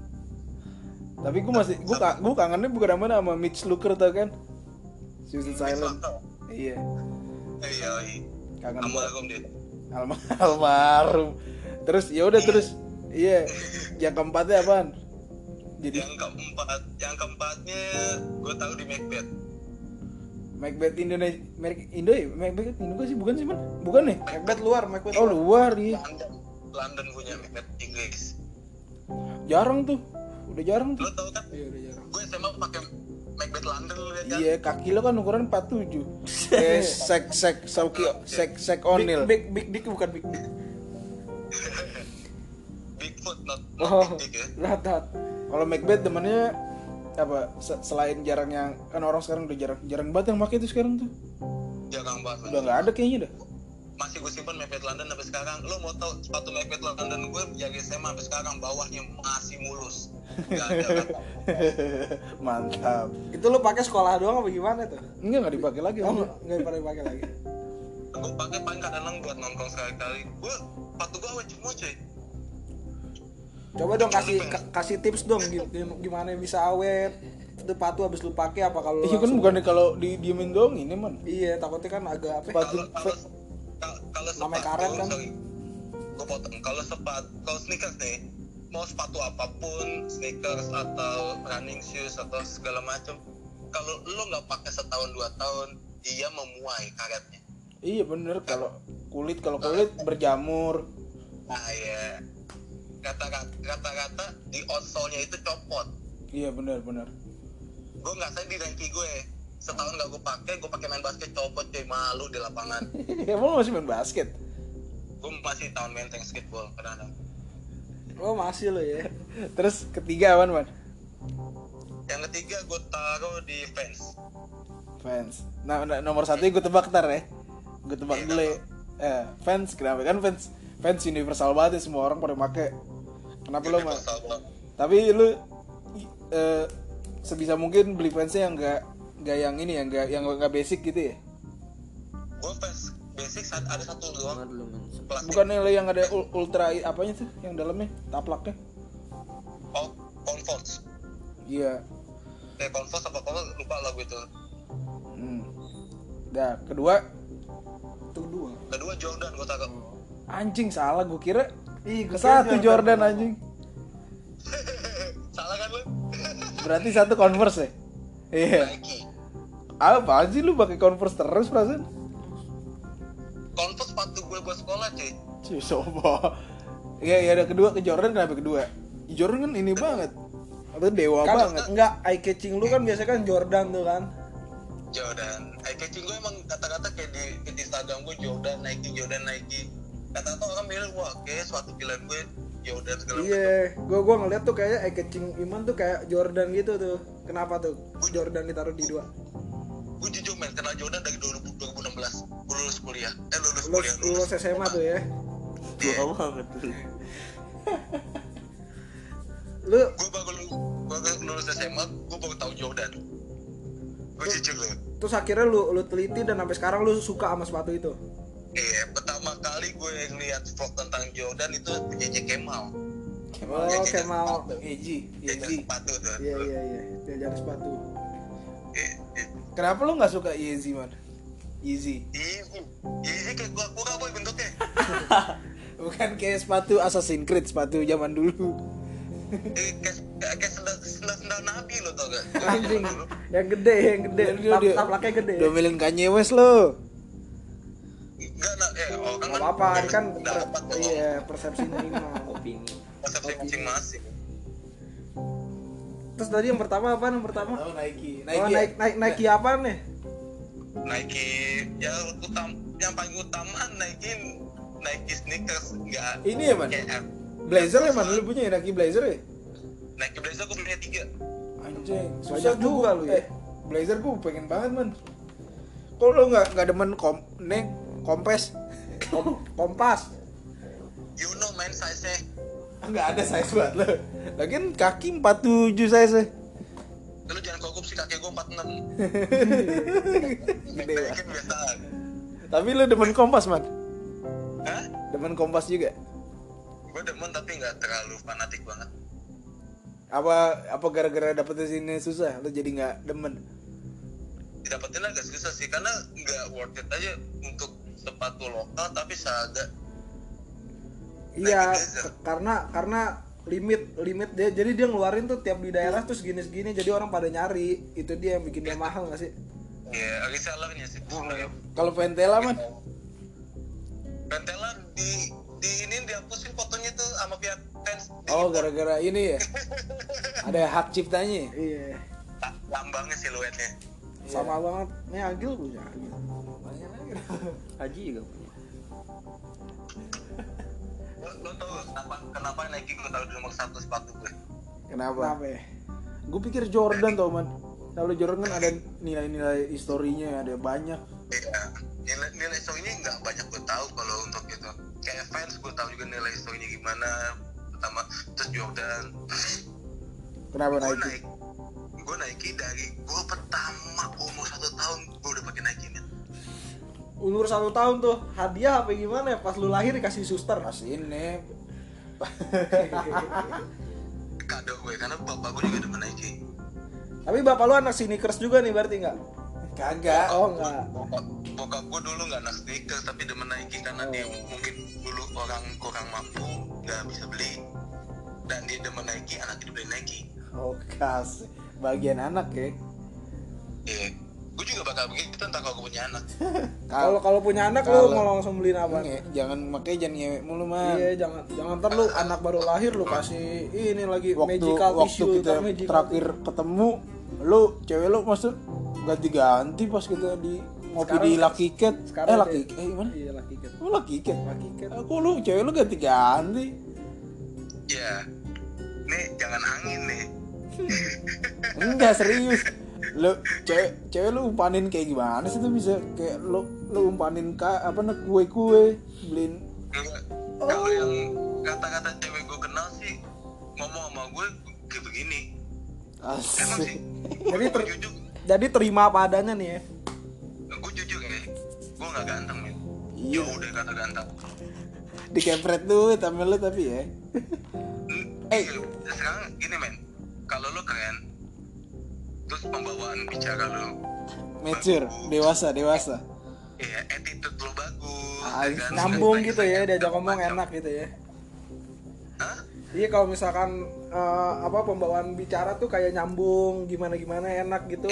S3: tapi gue kangennya bukan sama Mitch Luker tau kan? Suicide Silent. Iya.
S4: Iya,
S3: Kangen banget.
S4: almarhum dia.
S3: Almarhum. Terus ya udah terus. Iya. Yang keempatnya apaan? Jadi
S4: Yang keempatnya gue tahu di Macbeth.
S3: Macbeth Indonesia, Indo ya? Macbeth Indo sih bukan sih man? Bukan nih?
S1: Macbeth luar.
S3: Oh luar iya.
S4: London punya Macbeth Inggris.
S3: Jarang tuh. Udah jarang tuh.
S4: Lo tau kan?
S1: Iya udah jarang.
S4: Gue SMA pakai Macbeth London lo liat kan?
S3: Iya, kaki lo kan ukuran 47. Sek O'Neil.
S1: Big dick bukan big dick.
S4: Bigfoot, not
S1: Oh,
S4: big dick ya.
S1: latat.
S3: Kalau Macbeth temennya apa selain jarang yang kan orang sekarang udah jarang banget yang pakai itu sekarang tuh.
S4: Jarang banget.
S3: Udah nggak ada kayaknya dah.
S4: Masih gue simpan Macbeth London sampai sekarang. Lo mau tau sepatu Macbeth London gue dari SMA sampai sekarang bawahnya masih mulus. Gak ada kata.
S3: Mantap.
S1: Itu lu pakai sekolah doang apa gimana tuh?
S3: Nggak dipakai lagi.
S1: Oh,
S3: Om.
S1: enggak pernah dipakai lagi.
S4: Gue pakai paling kadang buat nongkrong sekali-kali. Gue sepatu gue awet semua cuy.
S1: Coba dong kasih tips dong gimana bisa awet. Itu patu habis lu pakai apa kalau lu
S3: Iya kan
S1: langsung-
S3: bukannya kalau diemin doang ini man.
S1: Iya, takutnya kan agak apa?
S3: Sepatu
S4: Kalau
S1: Namanya
S4: sepatu,
S1: karet kan?
S4: sorry, gue potong. Kalau sneakers nih, mau sepatu apapun, sneakers atau running shoes atau segala macam, kalau lo nggak pakai setahun 2 tahun, dia memuai karetnya.
S3: Iya bener kalau kulit berjamur.
S4: Nah ya, kata-kata di outsole-nya itu copot.
S3: Iya bener.
S4: Gue nggak sayang di ranking gue. Setahun nggak gue pakai main basket copot cuy, malu di lapangan.
S3: Emang lo masih main basket?
S4: Gue masih tahun menteng skateball kadang-kadang.
S1: Oh, masih lo ya.
S3: Terus ketiga apaan man?
S4: Yang ketiga gue taruh di
S3: Fans. Nah nomor 1 gue tebak ntar ya. Gue tebak dulu ya. Fans kenapa kan fans universal banget ya, semua orang pada make. Kenapa lo mah? Tapi lu sebisa mungkin beli fansnya yang nggak yang ini yang nggak basic gitu ya.
S4: Gue fans basic saat ada satu doang plastik.
S3: Bukannya yang ada ultra apanya tuh yang dalamnya taplaknya.
S4: Oh, Converse.
S3: Iya.
S4: Converse apa Converse lupa lagu itu.
S3: Dah kedua
S1: Itu dua.
S4: Kedua Jordan gue taruh.
S3: anjing salah gue kira.
S1: Ih,
S3: Ke satu Jordan anjing.
S4: Salah kan lu?
S3: Berarti satu Converse ya. Iya.
S4: Nike.
S3: Apa sih lu pakai Converse terus perasaan?
S4: Converse sepatu gue buat sekolah cuy.
S3: Cih sobo. Iya ada kedua ke Jordan, kenapa kedua? Jordan kan ini banget. Itu dewa
S1: Kan
S3: banget.
S1: enggak, eye catching lu kan biasanya kan Jordan tuh kan.
S4: Jordan. Eye catching gue emang kata-kata kayak di Instagram gue Jordan Nike. Kata-kata orang bilang wah kayak suatu pilihan gue Jordan segala macam.
S1: Iya, gua ngeliat tuh kayak eye catching Iman tuh kayak Jordan gitu tuh. Kenapa tuh Jordan ditaruh di 2?
S4: Gue jujur men kenal Jordan dari 2016. Gue lulus kuliah.
S1: Lulus SMA tuh ya.
S2: Tua banget tuh.
S1: Lu
S4: Gue baru lulus SMA, gue baru tahu Jordan. Gue jujur loh.
S1: terus akhirnya lu teliti dan sampai sekarang lu suka sama sepatu itu.
S4: Pertama kali gue ngeliat vlog tentang Jordan itu JJ Kemal.
S1: Oh, Kemal.
S3: Eji.
S4: Itu sepatu tuh.
S1: Iya, diajarin sepatu.
S3: Kenapa lu nggak suka Yeezy man? Yeezy.
S4: Ini kayak gua apa bentuknya?
S3: Bukan kayak sepatu Assassin's Creed, sepatu zaman dulu.
S4: Kayak sendal Nabi lo tau gak?
S1: Anjing, yang gede. Taplaknya gede.
S3: Domelin Kanye West lo.
S4: Enggak kan
S1: Gak apa-apa, ini kan
S4: dapat
S1: iya persepsinya Iman.
S2: Opini.
S4: persepsi masing-masing.
S1: Terus tadi yang pertama apa? Yang pertama?
S3: Oh, Nike.
S1: Oh, Nike apa nih?
S4: Nike yang paling utama Nike sneakers enggak.
S3: Ini ya man? Blazer ya man, lu punya ya Nike Blazer ya?
S4: Nike Blazer gue punya 3.
S3: Anjing,
S1: Banyak juga lu ya.
S3: Blazer gue pengen banget man. Kok lu nggak demen kompes?
S1: Kompas.
S4: You know man size-nya.
S3: Nggak ada size buat lo. Lagian kaki 47 size.
S4: Lu jangan korupsi kaki gue 46.
S3: Gede lah.
S4: Naikin biasaan.
S3: Tapi lu demen kompas man?
S4: Hah?
S3: Demen kompas juga?
S4: Gue demen tapi nggak terlalu fanatik banget.
S3: Apa gara-gara dapetnya sini susah? Lu jadi nggak demen?
S4: Didapetin agak susah sih karena nggak worth it aja untuk sepatu lokal tapi seagak.
S1: Iya,
S4: Nike Blazer.
S1: karena limit dia. Jadi dia ngeluarin tuh tiap di daerah tuh segini jadi orang pada nyari. Itu dia yang bikin dia mahal nggak sih?
S4: Ya resellernya sih sebenarnya.
S3: Kalau Ventela man?
S4: Ventela di ini dihapusin fotonya tuh sama pihak fans.
S3: Oh gara-gara ini ya? Ada hak ciptanya?
S1: Iya.
S4: Lambangnya siluetnya.
S1: Sama banget. Nih Agil punya Agil.
S2: Haji juga punya.
S4: Lo tau kenapa Nike gue taruh di nomor 1 sepatu gue?
S3: Kenapa?
S1: Kenapa ya?
S3: Gue pikir Jordan tau man. Kalau Jordan kan ada nilai-nilai historinya, ada banyak.
S4: Iya, nilai historinya nggak banyak gue tahu kalau untuk itu. Kayak fans gue tahu juga nilai historinya gimana. Pertama, terus Jordan.
S3: Kenapa
S4: Gue
S3: Nike?
S4: Nike dari gue pertama umur 1 tahun gue udah pakai Nike nih.
S1: Umur 1 tahun tuh hadiah apa gimana ya? Pas lu lahir dikasih suster.
S3: Pas ini.
S4: Kado gue karena bapak gue juga demen Nike.
S1: Tapi bapak lu anak sneakers juga nih berarti nggak?
S3: Kagak.
S1: Oh enggak.
S4: Bokap gue dulu nggak anak sneakers tapi demen Nike karena dia mungkin dulu orang kurang mampu nggak bisa beli dan dia demen Nike, anaknya dibeli Nike.
S3: Oh kasih. Bagian anak ya.
S4: Iya, gue juga bakal begitu entar kalau gue punya anak.
S1: Kalau punya anak lu mau langsung beliin apa?
S3: Jangan ngewek mulu man.
S1: Iya, jangan ntar lu anak baru lahir lu kasih ini lagi
S3: Waktu
S1: magical tissue
S3: kita
S1: magical
S3: terakhir ketemu, lu cewek lu maksud ganti-ganti pas kita di ngopi
S1: Sekarang-
S3: di Lucky Cat.
S1: sekarang
S3: Lucky
S1: kayak-
S3: gimana?
S1: Iya Lucky Cat.
S3: Oh Lucky Cat.
S1: Lucky Cat.
S3: Aku lu cewek lu ganti-ganti.
S4: Ya, nih jangan angin nih.
S3: Enggak serius. Lu cewek lu umpanin kayak gimana sih tuh bisa kayak lu umpanin kue beliin.
S4: Enggak. Kalau yang kata-kata cewek gue kenal sih ngomong sama gue kayak begini. Emang sih.
S3: Asik.
S1: Jadi terima apa adanya nih ya.
S4: Gue jujur ya, gue nggak ganteng men.
S3: Iya.
S4: Jauh deh kata ganteng.
S3: Dikempret duit sama lu tapi ya.
S4: Sekarang gini men, kalau lo keren, terus pembawaan bicara lo
S3: Mature, dewasa.
S4: ya attitude lo bagus,
S3: Ah,
S4: ya kan?
S1: Nyambung
S4: Tanya-
S1: gitu ya,
S4: tanya
S1: diajak
S4: segala
S1: ngomong
S4: macam.
S1: enak gitu ya.
S4: Hah?
S1: Iya kalau misalkan pembawaan bicara tuh kayak nyambung gimana enak gitu.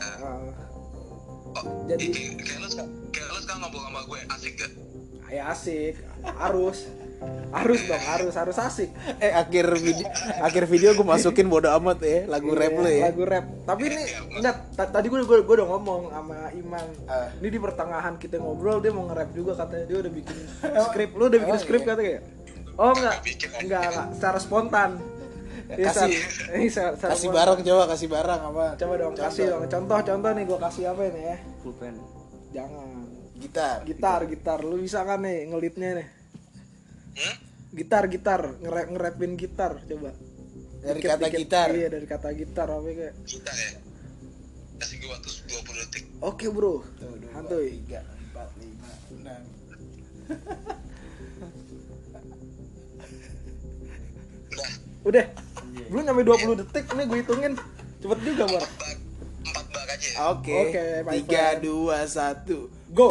S4: Oh,
S1: Jadi-
S4: kayak lo sekarang ngobrol sama gue asik gak?
S1: Ya asik, harus. Harus dong, harus asik.
S3: Akhir video gue masukin bodo amat ya lagu rap lo ya.
S1: Lagu rap. Tapi ini enggak, tadi gue udah ngomong sama Iman. Ini di pertengahan kita ngobrol dia mau nge-rap juga katanya, dia udah bikin skrip. Lu udah bikin skrip katanya? Oh enggak. Secara spontan.
S3: Kasih barang coba, kasih barang apa?
S1: Coba dong, kasih dong. Contoh nih, gue kasih apa ini ya?
S2: Pulpen.
S1: Jangan.
S3: Gitar.
S1: Lu bisa kan nih ngelitnya nih? Gitar, ngerapin gitar coba.
S3: Dari kata gitar.
S1: Iya, dari kata gitar apa kayak.
S4: Gitar ya. Kasih gue waktu 20 detik.
S1: Oke, Bro.
S3: Tuh, 2,
S1: Santuy.
S3: 3, 4, 5, 6.
S4: Udah.
S1: Udah. Belum nyampe 20 detik nih gue hitungin. Cepet juga, Bor.
S4: 4 bak aja ya.
S3: Oke.
S1: Oke, my
S3: 3, 2, 1.
S1: Go.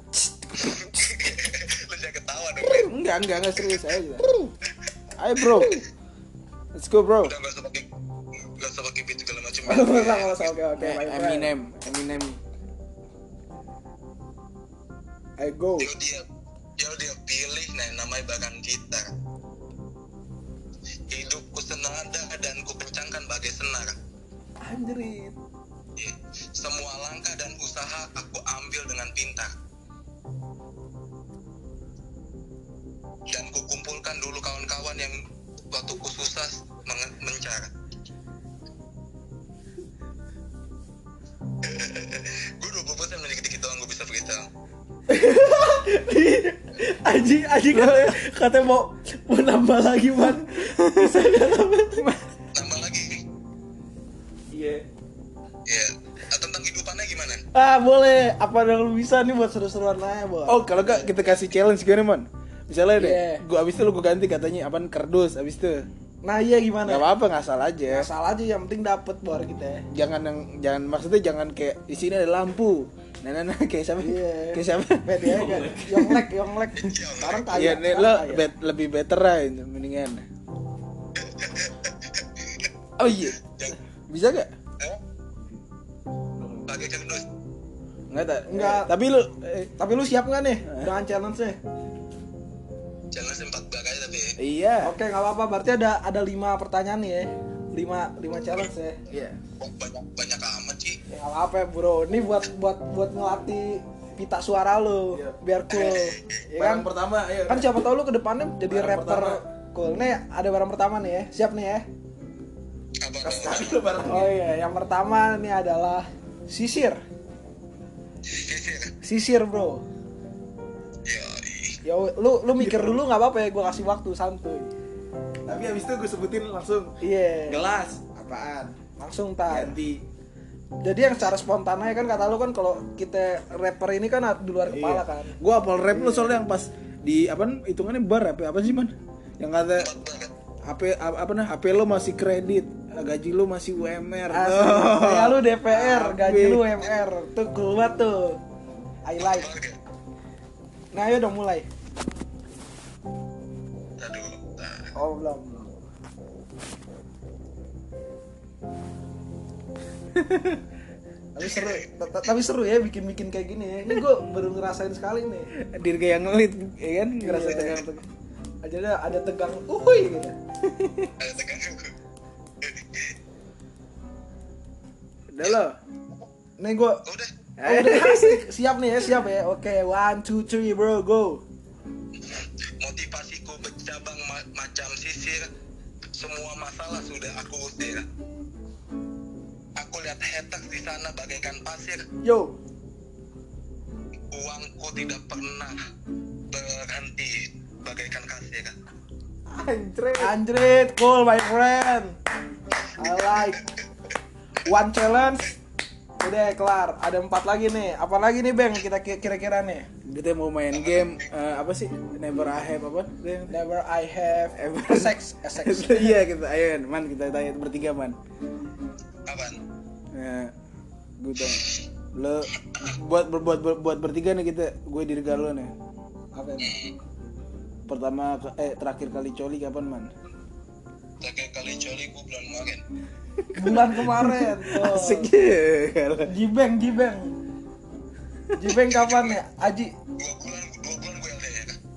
S4: Lu jangan ketawa dong, Ben.
S3: Enggak serius aja. Ayo, bro. Let's go, bro.
S4: Udah gak usah pakai beat segala macam.
S1: Enggak usah. Oke, my friend.
S3: Eminem.
S1: Ayo go.
S4: Dia pilih namanya bagan gitar. Hidupku senada dan ku kencangkan bagai senar.
S1: Anjrit.
S4: Semua langkah dan usaha aku ambil dengan pintar. Dan ku kumpulkan dulu kawan-kawan yang waktu ku susah mencar. Gue 20% dikit-dikit doang gue bisa freestyle.
S1: Aji katanya mau nambah lagi, Man. Bisa enggak
S4: Nambah lagi.
S1: Iya.
S4: Ya, tentang hidupannya gimana?
S1: Boleh. Apa yang lu bisa nih buat seru-seruan aja, Bor?
S3: Oh, kalau enggak kita kasih challenge gimana, Man? Misalnya deh,
S1: Yeah.
S3: gua abis itu lu ganti katanya apaan kardus abis itu.
S1: Nah, iya gimana?
S3: Enggak apa-apa, ngasal aja.
S1: Asal aja yang penting dapet Bor kita.
S3: Jangan maksudnya jangan kayak di sini ada lampu. Nah, kayak siapa?
S1: Iya.
S3: Kayak siapa?
S1: Beda ya kan. Yonglek. Sekarang kaya.
S3: Iya, nih
S1: sekarang
S3: lo
S1: kaya.
S3: lebih better aja mendingan. Oh iya. Bisa gak?
S4: Pakai kardus.
S3: Enggak. Tapi lu
S1: Tapi lu siap nggak nih dengan challenge-nya?
S4: Challenge 4 bak aja tapi ya.
S3: iya.
S1: Oke, nggak apa-apa. Berarti ada 5 pertanyaan nih ya. 5 challenge ya.
S3: Iya.
S4: Banyak amat sih.
S1: Ya nggak apa-apa ya, Bro. Ini buat ngelatih pita suara lu
S3: Iya.
S1: biar cool. Ya kan?
S3: Barang pertama, ayo.
S1: Kan siapa tahu lu ke depannya jadi
S3: Barang
S1: rapper
S3: pertama.
S1: cool. Nih ada barang pertama nih ya. Siap nih ya.
S4: Apa
S3: Lu barang.
S1: Oh iya, yang pertama nih adalah sisir. Sisir, Bro. Ya lu mikir dulu nggak apa-apa ya, gua kasih waktu santuy.
S3: Tapi habis itu gue sebutin langsung.
S1: Iya.
S3: Gelas. Apaan?
S1: Langsung tar.
S3: Ganti.
S1: Jadi yang secara spontan aja kan kata lu kan kalau kita rapper ini kan di luar kepala kan.
S3: Gue apal rap lu soalnya yang pas di apa hitungannya bar apa sih, Man? Yang kata HP lo masih kredit, gaji lo masih UMR.
S1: Asli. Ya lu DPR, gaji
S3: Apik.
S1: lu UMR. Tuh keluar tuh. I like. Nah, ayo dong mulai.
S4: Aduh.
S1: Oh, belum. Tapi seru ya bikin kayak gini ya. Ini gue baru ngerasain sekali nih.
S3: Diri kayak ngelit, ya kan? Ngerasa
S1: Iya.
S3: tegang-tegang.
S1: Ada tegang, uhuy gitu.
S4: Ada tegang.
S3: Udah lo.
S1: Nih gue
S4: Udah.
S1: udah siap nih ya, siap ya. Oke, 1, 2, 3 bro, go.
S4: Motivasiku bercabang macam sisir. Semua masalah sudah aku usir. Aku lihat haters di sana bagaikan pasir.
S1: Yo.
S4: Uangku tidak pernah berhenti bagaikan kasir.
S1: Anjrit, cool my friend. I like. One challenge. Udah kelar. Ada 4 lagi nih. Apa lagi nih, Bang? Kita kira-kira nih.
S3: Kita mau main game apa sih? Never I have apa?
S1: Never I have ever sex.
S3: Iya kita ayo Man kita tanya bertiga Man.
S4: Apaan?
S3: Nah, gue tau. Lo buat bertiga nih kita, gue dirga lo nih.
S1: Apa ini?
S3: Pertama terakhir kali coli kapan Man?
S4: Terakhir kali coli gue bulan kemarin.
S1: Bulan kemarin. Oh.
S3: Asik ya.
S1: Jibeng kapan ya? Aji.
S4: 2 bulan gue LDR.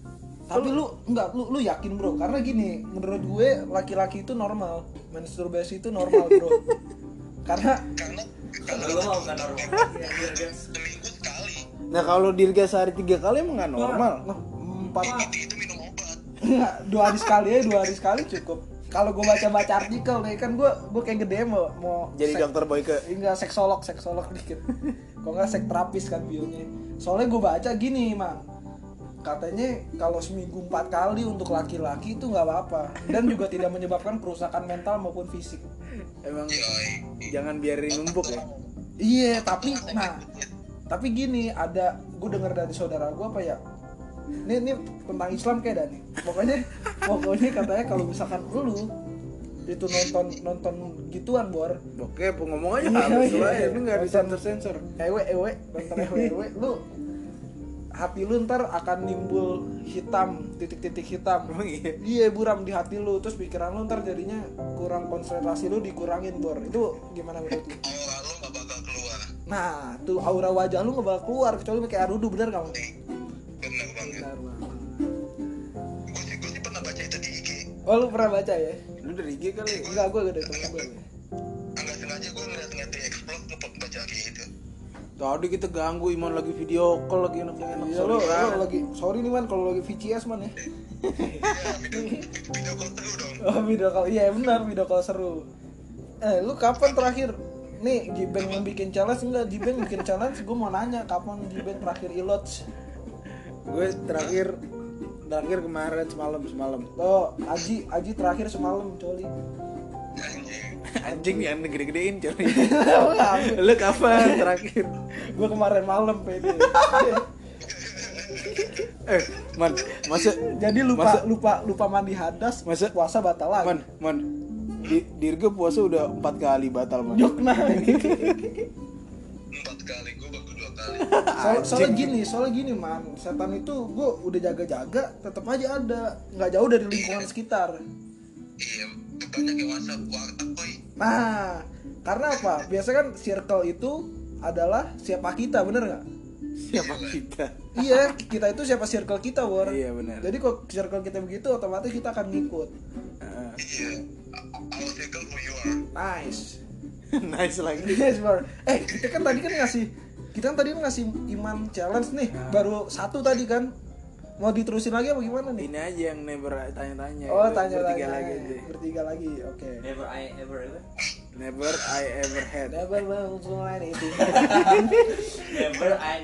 S1: Tapi lu yakin bro? Karena gini, menurut gue laki-laki itu normal, masturbasi itu normal bro. Karena
S4: Karena
S2: Lu mau kan normal.
S4: seminggu sekali.
S3: Nah kalau Dirga sehari 3 kali emang nggak normal.
S1: nah, 4
S4: Itu minum obat.
S1: enggak, 2 hari sekali ya, 2 hari sekali cukup. Kalau gue baca artikel nih kan gue kayak gede mau
S3: Jadi dokter Boyke.
S1: enggak seksolog dikit. Kok enggak sekterapis kan bionya. Soalnya gue baca gini, Mang. Katanya kalau seminggu 4 kali untuk laki-laki itu nggak apa-apa dan juga tidak menyebabkan kerusakan mental maupun fisik.
S3: Emang jangan biarin numpuk ya.
S1: Iya, tapi gini, gue dengar dari saudara gue apa ya? Ini tentang Islam kayak nih. Pokoknya katanya kalau misalkan lu itu nonton gituan bor.
S3: Oke, ngomong aja halus lah ya, ini nggak
S1: Nonton
S3: disensor.
S1: nonton lu hati lu ntar akan nimbul hitam, titik-titik hitam.
S3: Emang iya?
S1: Iya, buram di hati lu, terus pikiran lu ntar jadinya kurang, konsentrasi lu dikurangin bor. Itu gimana menurut lu?
S4: Aura lo nggak bakal keluar.
S1: Nah, tuh aura wajah lu nggak bakal keluar kecuali pakai air wudhu, bener kamu?
S4: Bener banget.
S1: Benar banget.
S4: Gue sih pernah baca itu di IG.
S1: Oh, lu pernah baca ya?
S3: Lu dari IG kali.
S1: Enggak, gue gede temen gue.
S4: Enggak sengaja gue ngeliat di explore tuh baca kayak gitu.
S3: Tadi kita ganggu Iman lagi video call lagi enak-enak.
S1: Iya, lu lagi, sorry nih man kalau lagi VCS man ya.
S4: Iya, video call seru dong.
S1: Oh, video call, iya benar, video call seru. Lu kapan terakhir? Nih, Jiben yang bikin challenge enggak? Jiben bikin challenge, gue mau nanya kapan Jiben terakhir ilots?
S3: Gue terakhir kemarin semalam.
S1: Oh, Aji terakhir semalam, coli.
S3: Anjing yang gede-gedein coy. Lu kapan terakhir?
S1: Gue kemarin malam pede.
S3: Man, masa
S1: Jadi lupa mandi hadas,
S3: Masa?
S1: puasa batal lagi.
S3: man. Dirga puasa udah 4 kali batal man.
S1: Jok nah.
S4: 4 kali, gue baru 2 kali.
S1: Soalnya gini man, setan itu gue udah jaga-jaga, tetap aja ada, nggak jauh dari lingkungan sekitar.
S4: Iya, banyak yang WhatsApp, warteg boy.
S1: Nah, karena apa? Biasa kan circle itu adalah siapa kita, bener nggak?
S3: Siapa kita?
S1: Iya, kita itu siapa circle kita, Bor.
S3: Iya, benar.
S1: Jadi kalau circle kita begitu, otomatis kita akan ngikut.
S4: Iya, our circle who you are.
S1: Nice.
S3: Nice lagi.
S1: Yes, Bor. Kita kan tadi ngasih Iman challenge nih, baru 1 tadi kan. Mau diterusin lagi apa gimana nih?
S3: Ini aja yang never tanya-tanya.
S1: Oh, tanya-tanya.
S3: Bertiga lagi aja.
S1: Bertiga lagi, oke.
S2: Never I ever
S3: Never I ever had.
S1: Never lain itu.
S2: never I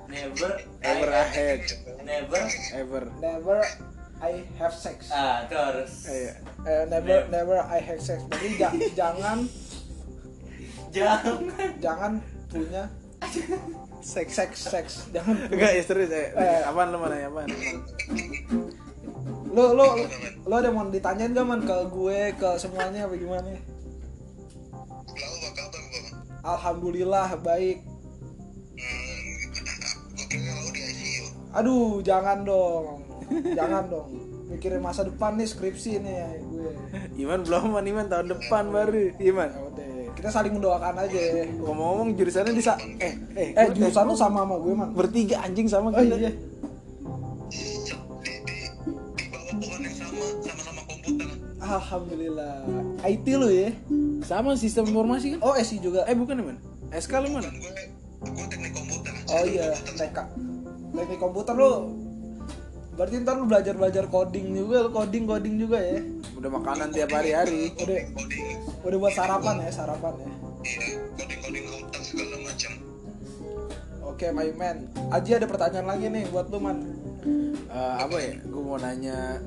S2: had
S3: Ever.
S1: Never I have sex.
S2: terus
S3: Iya.
S1: Never I have sex. Jadi jangan punya seks. Jangan.
S3: Enggak ya serius apaan lu mana apaan?
S1: Lo ada mau ditanyain gak man ke gue, ke semuanya apa gimana?
S4: Lalu apa kabar bang?
S1: Alhamdulillah baik.
S4: Gue kira lalu di ICU.
S1: Aduh, jangan dong. Mikirin masa depan nih, skripsi nih ya gue.
S3: Iman belum man, Iman tahun depan baru. Iman.
S1: Ya udah, kita saling mendoakan aja.
S3: Ngomong-ngomong jurusannya
S1: Jurusan lu sama gue man.
S3: bertiga anjing sama
S1: Oh
S3: kita.
S1: iya.
S4: Di bawah pohon yang sama-sama komputer.
S1: Alhamdulillah. IT lu ya?
S3: Sama sistem informasi kan?
S1: Oh, SI juga.
S3: Bukan Iman. SK lu mana?
S4: Gue teknik komputer.
S1: Oh iya, teknik komputer lu. Berarti ntar lu belajar coding juga, coding juga ya.
S3: Udah makanan tiap hari-hari.
S1: Udah buat sarapan ya.
S4: Iya, coding router segala macam.
S1: Oke, my man. Aji ada pertanyaan lagi nih buat lu, man.
S3: Apa ya? Gue mau nanya.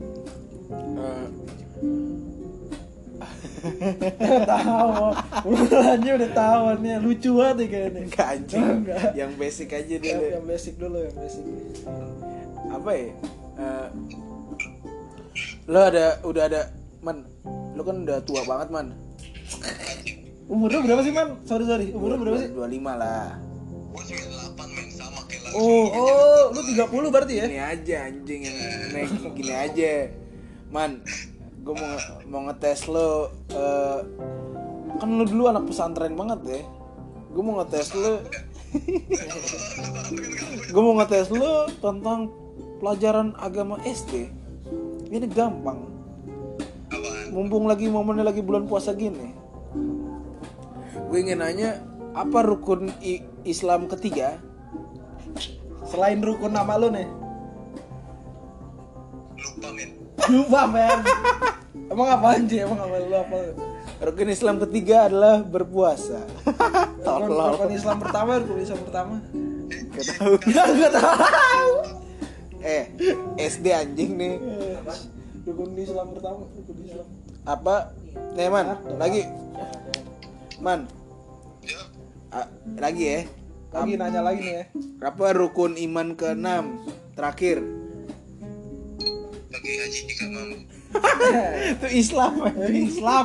S1: Tahu. Mulanya udah tahu nih, lucu banget nih kayaknya.
S3: Enggak anjing.
S1: Enggak.
S3: Yang basic aja dulu.
S1: Yang basic dulu.
S3: Apa ya? Lo udah ada man. Lo kan udah tua banget man.
S1: Umur lu berapa sih, man? Sorry. Umur lu berapa sih?
S3: 25 lah.
S4: Gue 98 men, sama kayak lagi.
S1: Oh, lu 30 berarti ya?
S3: Ini aja anjing yang gini aja. Man, gue mau ngetes lo. Kan lo dulu anak pesantren banget ya. Gue mau ngetes lo. Tentang pelajaran agama SD ini gampang.
S4: Apaan?
S3: Mumpung lagi momennya lagi bulan puasa gini, gue ingin nanya apa rukun Islam ketiga?
S1: Selain rukun nama lu nih.
S4: Lupa men.
S1: Lupa men. Emang apaan sih? Emang apa lu apa?
S3: Rukun Islam ketiga adalah berpuasa.
S1: Rukun Islam pertama, rukun Islam pertama.
S3: Gak tahu.
S1: Gak tahu.
S3: SD anjing nih.
S1: Rukun Islam pertama, rukun Islam.
S3: Apa? Nih man, lagi. Man,
S4: Ya,
S3: lagi ya.
S1: Lagi nanya lagi nih ya.
S3: Apa rukun iman ke-6 terakhir?
S4: bagi haji jika mampu.
S3: Itu Islam.
S1: Islam.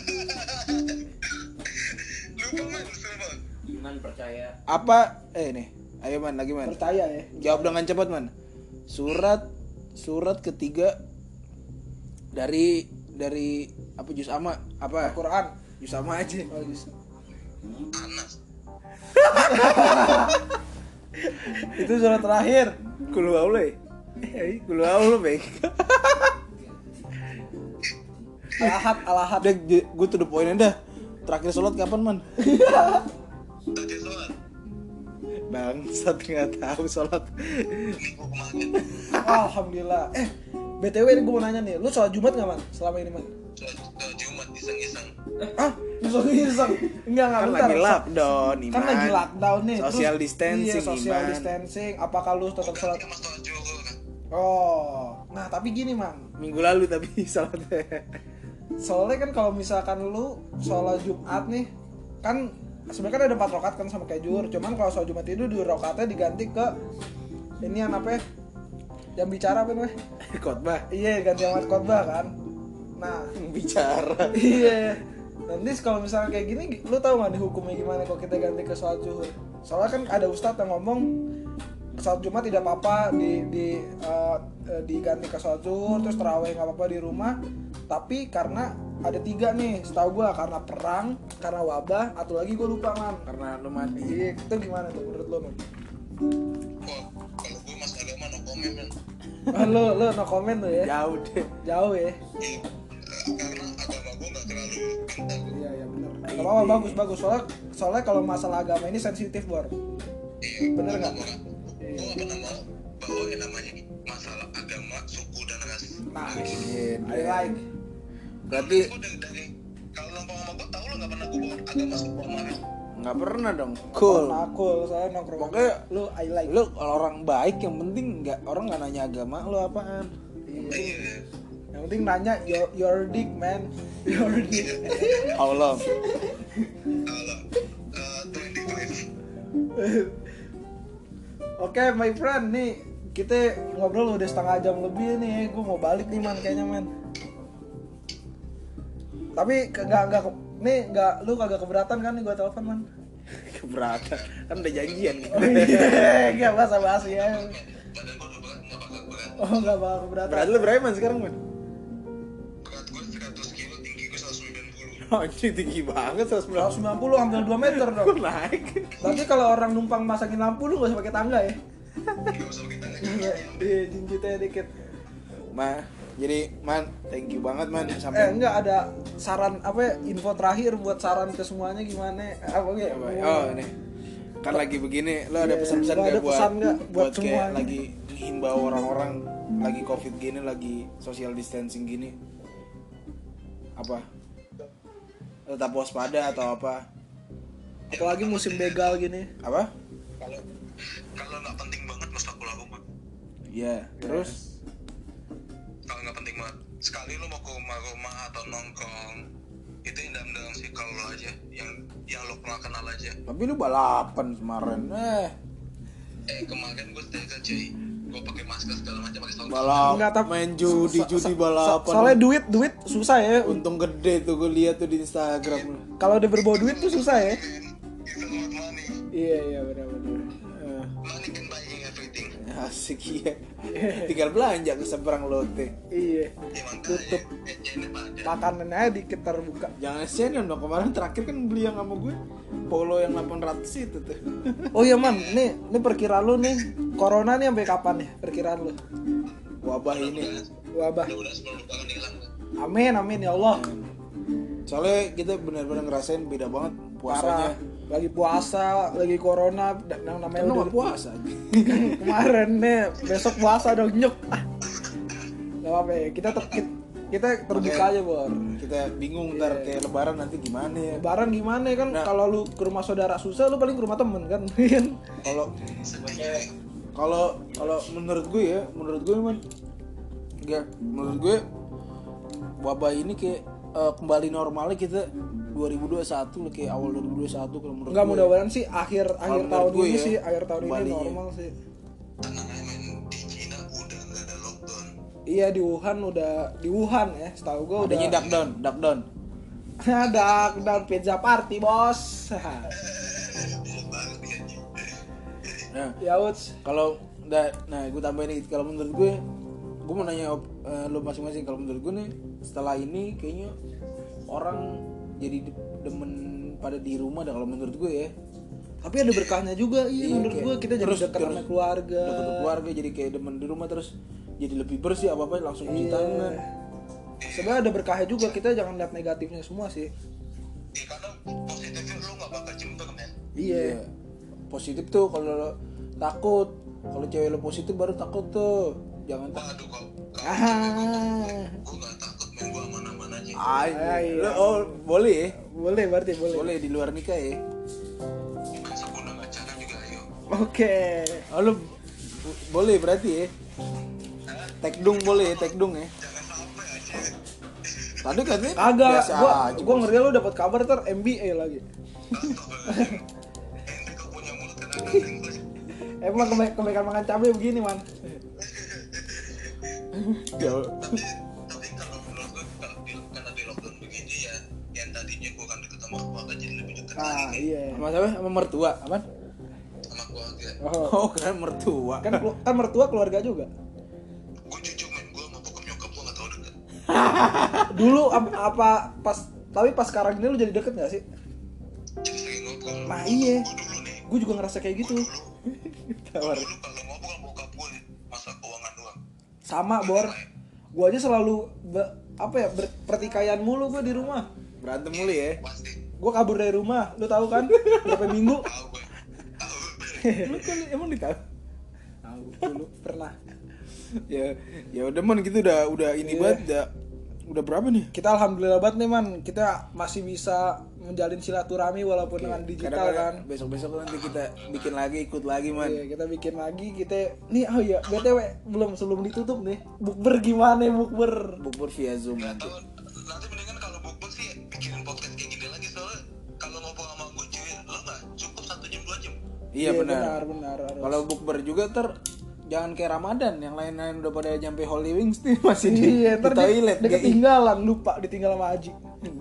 S4: Lupa men, sumpah.
S2: Iman percaya.
S3: Apa? Nih, ayo man, lagi man.
S1: Percaya ya.
S3: Jawab dengan cepat man. Surat ketiga dari apa juz amma apa?
S1: Al-Quran.
S3: Juz amma aja.
S1: Oh, juz.
S4: Anas.
S1: Itu surat terakhir.
S3: Kulu aule. Kulu aule baik.
S1: Al-Ahad.
S3: Udah gue to the point dah. Terakhir sholat kapan man?
S4: Tadi sholat
S3: Bangsat nggak tahu sholat.
S4: minggu kemarin.
S1: Alhamdulillah. BTW ini gue mau nanya nih, lu sholat Jumat nggak man? Selama ini man?
S4: Sholat Jumat iseng-iseng.
S1: Iseng. Enggak
S3: Kan
S1: bentar.
S3: lagi lockdown, Iman.
S1: Kan lagi lockdown nih.
S3: Social
S1: Terus-
S3: distancing,
S1: Iya, social
S3: Iman.
S1: distancing. Apakah lu tetap sholat?
S4: Kan mas sholat Juhur kan.
S1: Oh, nah tapi gini man.
S3: Minggu lalu tapi sholatnya.
S1: Soalnya kan kalau misalkan lu sholat Jumat nih, kan sebenarnya kan ada 4 rakaat kan sama kayak zuhur. Cuman kalau sholat Jumat itu 2 rakaatnya diganti ke ini yang apa ya? Yang bicara apa namanya?
S3: Khotbah
S1: Iya, ganti sama khotbah kan. Nah,
S3: bicara.
S1: iya. Nanti kalau misalnya kayak gini, lu tahu nggak nih hukumnya gimana kalau kita ganti ke sholat zuhur? Soalnya kan ada ustadz yang ngomong sholat Jumat tidak apa-apa diganti ke sholat zuhur, terus tarawih nggak apa-apa di rumah. Tapi karena ada 3 nih, setahu gua karena perang, karena wabah, atau lagi gua lupa man.
S3: Karena lu mati.
S1: Iya, itu gimana tuh menurut lu man?
S4: Wah, kalau gue mas agama no comment men.
S1: Lu no comment tuh ya?
S3: Jauh deh.
S1: Jauh ya?
S4: Iya, karena agama gue nggak terlalu kental.
S1: Iya benar. Gak apa-apa, bagus. Soalnya kalau masalah agama ini sensitif bor.
S4: Iya,
S1: Bener nggak?
S4: gue nggak pernah mau bahwa yang namanya masalah agama, suku dan ras.
S1: Nah,
S3: Iya,
S1: I like.
S3: Berarti
S4: Gue dari kalau nongkrong sama gue, tau lo nggak pernah gue bawa agama, suku sama ras.
S3: nggak pernah dong. Cool.
S1: Cool, soalnya nongkrong.
S3: Pokoknya
S1: lu I like.
S3: Lu kalau orang baik yang penting orang nggak nanya agama lu apaan.
S4: Iya.
S1: Yang penting nanya your dick man. Your dick.
S3: Allah.
S4: Kalau 25.
S1: Oke, my friend, nih kita ngobrol udah setengah jam lebih nih. Gue mau balik nih man, kayaknya man. Tapi nggak lu kagak keberatan kan nih gue telepon man.
S3: Keberatan. Kan udah janjian nih.
S1: Gak basa-basi ya.
S4: Badan gue udah berat, nggak bakal berat.
S1: Oh, nggak bakal keberatan.
S3: Berat lu berapa man sekarang man?
S4: Berat gue 100 kilo, tinggi gue 190.
S3: Anjing tinggi banget 190.
S1: 190 hampir 2 meter dong.
S3: Naik.
S1: Berarti kalau orang numpang masangin lampu lu gak usah pakai tangga ya?
S4: Nggak usah pakai tangan.
S1: Iya, jinjitnya dikit.
S3: Jadi man, thank you banget man sampai.
S1: Enggak ada saran apa ya, info terakhir buat saran ke semuanya gimana? Apa ya?
S3: Oh ini kan lagi begini, lo ada
S1: Iya,
S3: pesan-pesan
S1: lo ada
S3: nggak buat
S1: pesan nggak buat
S3: kayak
S1: semuanya?
S3: lagi himbau orang-orang lagi covid gini, lagi social distancing gini, apa? Tetap waspada atau apa?
S1: Apalagi musim begal gini.
S3: Apa?
S4: Kalau nggak penting banget mesti aku lakukan.
S3: Iya. Terus
S4: Kalau nggak penting banget, sekali lo mau ke rumah atau nongkrong, itu yang dalam circle lo aja, yang lo pernah kenal aja.
S3: tapi lu balapan kemarin,
S4: Kemarin gue stay cuy, gue pakai masker segala macam, pakai sarung.
S3: balap
S1: Enggak, tapi
S3: main judi balapan.
S1: Soalnya duit susah ya.
S3: untung gede tuh gue lihat tuh di Instagram.
S1: Kalau udah berbau duit tuh susah ya.
S4: It's about money.
S1: Iya benar.
S4: Money can buying everything.
S3: Asik iya. Tinggal belanja ke seberang lote.
S1: Iya.
S4: Ya
S1: Tutup.
S4: makanya pada.
S1: Makanannya aja dikit terbuka.
S3: Jangan CNN dong, kemarin terakhir kan beli yang sama gue Polo yang 800 itu tuh.
S1: Oh iya man, nih perkiraan lu nih corona nih sampai kapan nih perkiraan lu?
S3: wabah ini.
S1: Wabah.
S4: mudah-mudahan sebelum lebaran hilang lah.
S1: Amin ya Allah.
S3: Soalnya kita benar-benar ngerasain beda banget puasanya.
S1: Parah. Lagi puasa, lagi corona, yang namanya
S3: Lu
S1: udah
S3: nggak puasa aja.
S1: kemarin nih, besok puasa dong nyuk. Gak apa-apa ya, kita terbuka
S3: Makanya
S1: aja Bor.
S3: Kita bingung ntar kayak lebaran nanti gimana ya.
S1: Lebaran gimana ya kan,
S3: Nah.
S1: kalau lu ke rumah saudara susah, lu paling ke rumah temen kan.
S3: Kalau menurut gue man, enggak, menurut gue wabah ini kayak kembali normalnya kita 2021 kayak awal 2021 kalau menurut
S1: Enggak,
S3: gue.
S1: mudah-mudahan sih akhir
S3: menurut
S1: tahun
S3: gue
S1: ini
S3: ya,
S1: sih, akhir tahun ini
S3: kembalinya.
S1: normal sih.
S4: Tenang aja men, di Cina udah nggak ada lockdown.
S1: Iya di Wuhan ya, setahu gue udah.
S3: Adanya duck down.
S1: Ada pizza party bos.
S3: Nah,
S1: Ya uts.
S3: kalau gue tambahin dikit, kalau menurut gue mau nanya lu masing-masing. Kalau menurut gue nih, setelah ini kayaknya orang jadi demen pada di rumah dah kalau menurut gue ya.
S1: Tapi ada berkahnya juga iya menurut
S3: kayak
S1: gue, kita jadi dekat sama keluarga.
S3: Dekat sama keluarga, jadi kayak demen di rumah, terus jadi lebih bersih, apa langsung cuci tangan.
S1: Sebenarnya ada berkahnya juga, kita jangan lihat negatifnya semua sih.
S4: Karena positifnya lu nggak bakal jember men.
S1: Iya.
S3: Positif tuh kalau lo takut, kalau cewek lo positif baru takut tuh. Jangan takut.
S4: Waduh kok
S1: Ah.
S4: gue nggak takut men, gue aman-aman aja.
S3: Oh, boleh ya?
S1: Boleh berarti boleh.
S3: Boleh di luar nikah ya.
S4: Besok undang acara juga ayo.
S1: Oke.
S3: Oh, lu boleh berarti ya? Tekdung boleh, tekdung ya.
S4: Jangan sampai aja.
S3: Tadi katanya
S1: Kagak,
S3: biasa aja,
S1: gua
S3: Bos.
S1: ngeri lu dapat kabar ter MBA lagi.
S4: Astagfirullahaladzim. Ente kok punya mulut kadang-kadang English.
S1: Emang kebanyakan makan cabai begini man.
S4: Tapi kalau menurut gue karena di lockdown begini ya, yang tadinya gue kan deket sama keluarga jadi lebih deket lagi
S1: Ah
S4: nih
S1: iya.
S3: Sama siapa? Sama mertua, apaan?
S4: sama keluarga.
S1: Oh.
S3: Oh, keren mertua.
S1: Kan mertua keluarga juga.
S4: Gue jujur men, gue sama bokap nyokap gue nggak tahu deket.
S1: Dulu tapi pas sekarang ini lu jadi deket gak sih?
S4: Jadi sering ngobrol.
S1: Nah, iya.
S4: Gue dulu nih,
S1: Gue juga ngerasa kayak gitu.
S4: dulu kalau ngobrol bokap gue masalah keuangan doang.
S1: Sama Bor. Gue aja selalu pertikaian mulu gue di rumah.
S3: Berantem mulu ya.
S4: Pasti.
S1: Gue kabur dari rumah, lu tahu kan? Berapa minggu?
S4: Tahu gue. Tahu.
S3: Lu kan emang ditahu?
S1: Tahu dulu pernah.
S3: Ya udah man, gitu udah ini banget, udah berapa nih?
S1: Kita alhamdulillah banget nih man, kita masih bisa menjalin silaturahmi walaupun dengan digital kan.
S3: Besok nanti kita bikin lagi, ikut lagi man.
S1: Iya, kita bikin lagi, kita nih oh iya, BTW sebelum ditutup nih. Bukber gimana bukber?
S3: Bukber via Zoom nanti.
S4: Nanti mendingan kalau bukber sih bikinin podcast kayak gini lagi, soalnya kalau ngobrol sama gue cuy lo nggak cukup 1 jam 2 jam.
S3: Iya benar.
S1: harus.
S3: Kalau bukber juga jangan kayak Ramadan, yang lain-lain udah pada nyampe Holy Wings nih masih
S1: Iya,
S3: di toilet.
S1: dia ketinggalan, lupa ditinggal sama Aji.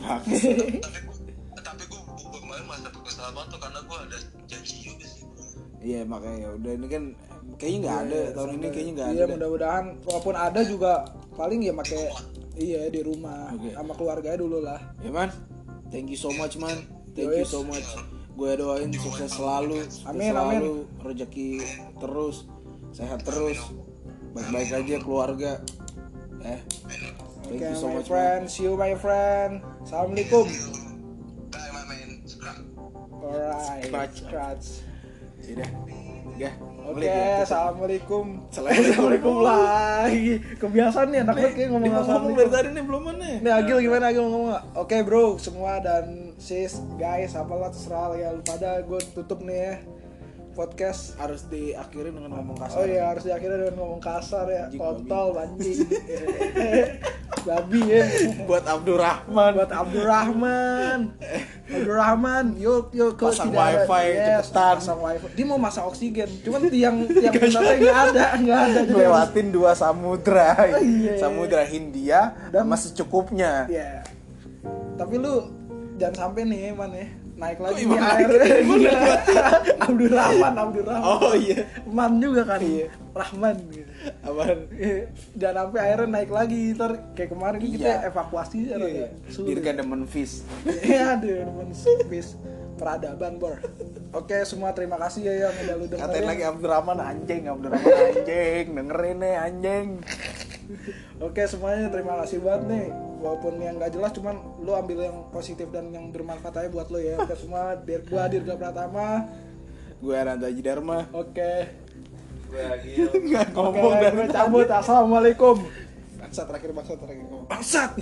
S4: Tapi gue bukber kemarin masa berkesan banget tuh karena gue ada janji juga sih.
S3: Iya makanya udah, ini kan kayaknya nggak ada tahun ini, kayaknya nggak
S1: Iya,
S3: ada.
S1: mudah-mudahan walaupun ada juga paling ya pakai di rumah
S3: Oke.
S1: sama keluarganya dulu lah.
S3: Ya man, thank you so much man, thank you so much. Gue doain sukses selalu,
S1: Amin,
S3: selalu rezeki terus, sehat terus, baik-baik aja keluarga. Thank
S1: Oke,
S3: you so
S1: my
S3: much man.
S1: friend, see you my friend. Assalamualaikum.
S4: Bye my man.
S1: Alright, scratch.
S3: Udah, ya.
S1: Oke, assalamualaikum. Assalamualaikum lagi. Kebiasaan nih anak gue kayak ngomong
S3: Ngomong dari
S1: assalamualaikum.
S3: tadi nih belum mana?
S1: Nih Agil gimana Agil ngomong nggak? Oke bro, semua dan sis, guys, apalah terserah ya lu pada, gue tutup nih ya podcast.
S3: Harus diakhiri dengan ngomong kasar.
S1: Oh iya, harus diakhiri dengan ngomong kasar ya.
S3: Anjing,
S1: Kontol anjing. Babi ya.
S3: Buat Abdurrahman.
S1: Buat Abdurrahman, yuk ke
S3: Pasang
S1: tidak ada-
S3: wifi cepetan.
S1: pasang wifi. Dia mau masang oksigen, cuman tiang pusatnya nggak ada. Jadi
S3: Lewatin 2 samudra.
S1: Iya.
S3: Samudra Hindia sama secukupnya.
S1: Iya. Tapi lu jangan sampai nih man ya naik lagi
S3: Imam
S1: nih air. Abdurrahman.
S3: Oh iya.
S1: Man juga kan.
S3: Iya.
S1: Rahman gitu.
S3: Apaan?
S1: Jangan sampai airnya naik lagi ntar kayak kemarin kita
S3: Iya.
S1: evakuasi
S3: Iya. Dirga demen fish.
S1: Iya, teman bis peradaban bor. Oke, semua terima kasih ya yang udah lu dengerin.
S3: Katain lagi Abdurrahman anjing, dengerin nih anjing.
S1: Oke semuanya, terima kasih banget nih. Walaupun yang nggak jelas, cuman lu ambil yang positif dan yang bermanfaat aja buat lu ya. Oke semua, gua Dirga Pratama.
S3: Gue Aranta Haji Dharma.
S1: Oke.
S2: Gue lagi.
S3: Nggak
S1: Oke,
S3: ngomong dari
S1: gue
S3: tadi.
S1: cabut. Assalamualaikum. Bangsat terakhir. Bangsat.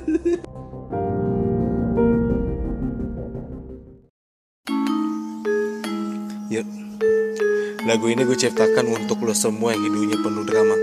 S5: Yuk, lagu ini gue ciptakan untuk lo semua yang hidupnya penuh drama.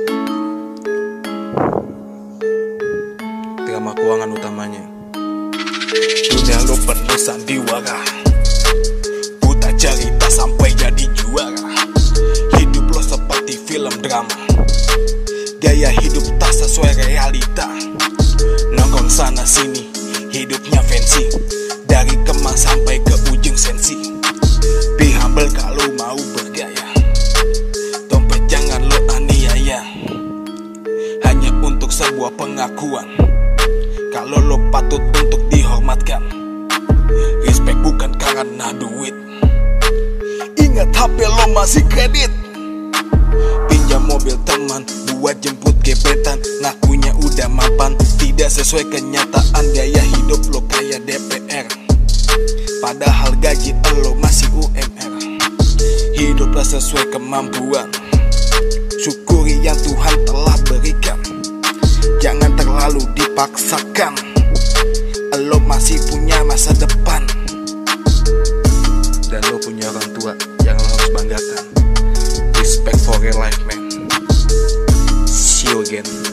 S5: Drama keuangan utamanya. Dunia lo penuh sandiwara, buta cerita sampai jadi juara. Hidup lo seperti film drama, gaya hidup tak sesuai realita. Nongkrong sana sini, hidupnya fancy, dari Kemang sampai ke ujung sensi. Be humble kalau mau bergaya, dompet jangan lo aniaya, hanya untuk sebuah pengakuan. Kalau lo patut untuk dihormatkan, respect bukan karena duit. Ingat HP lo masih kredit, pinjam mobil teman buat jemput gebetan. Ngakunya udah mapan, tidak sesuai kenyataan. Gaya hidup lo kayak DPR, padahal gaji lo masih UMR. Hiduplah sesuai kemampuan, syukuri yang Tuhan telah berikan. Jangan terlalu dipaksakan, lo masih punya masa depan. Dan lo punya orang tua yang lo harus banggakan. Respect for your life man. See you again.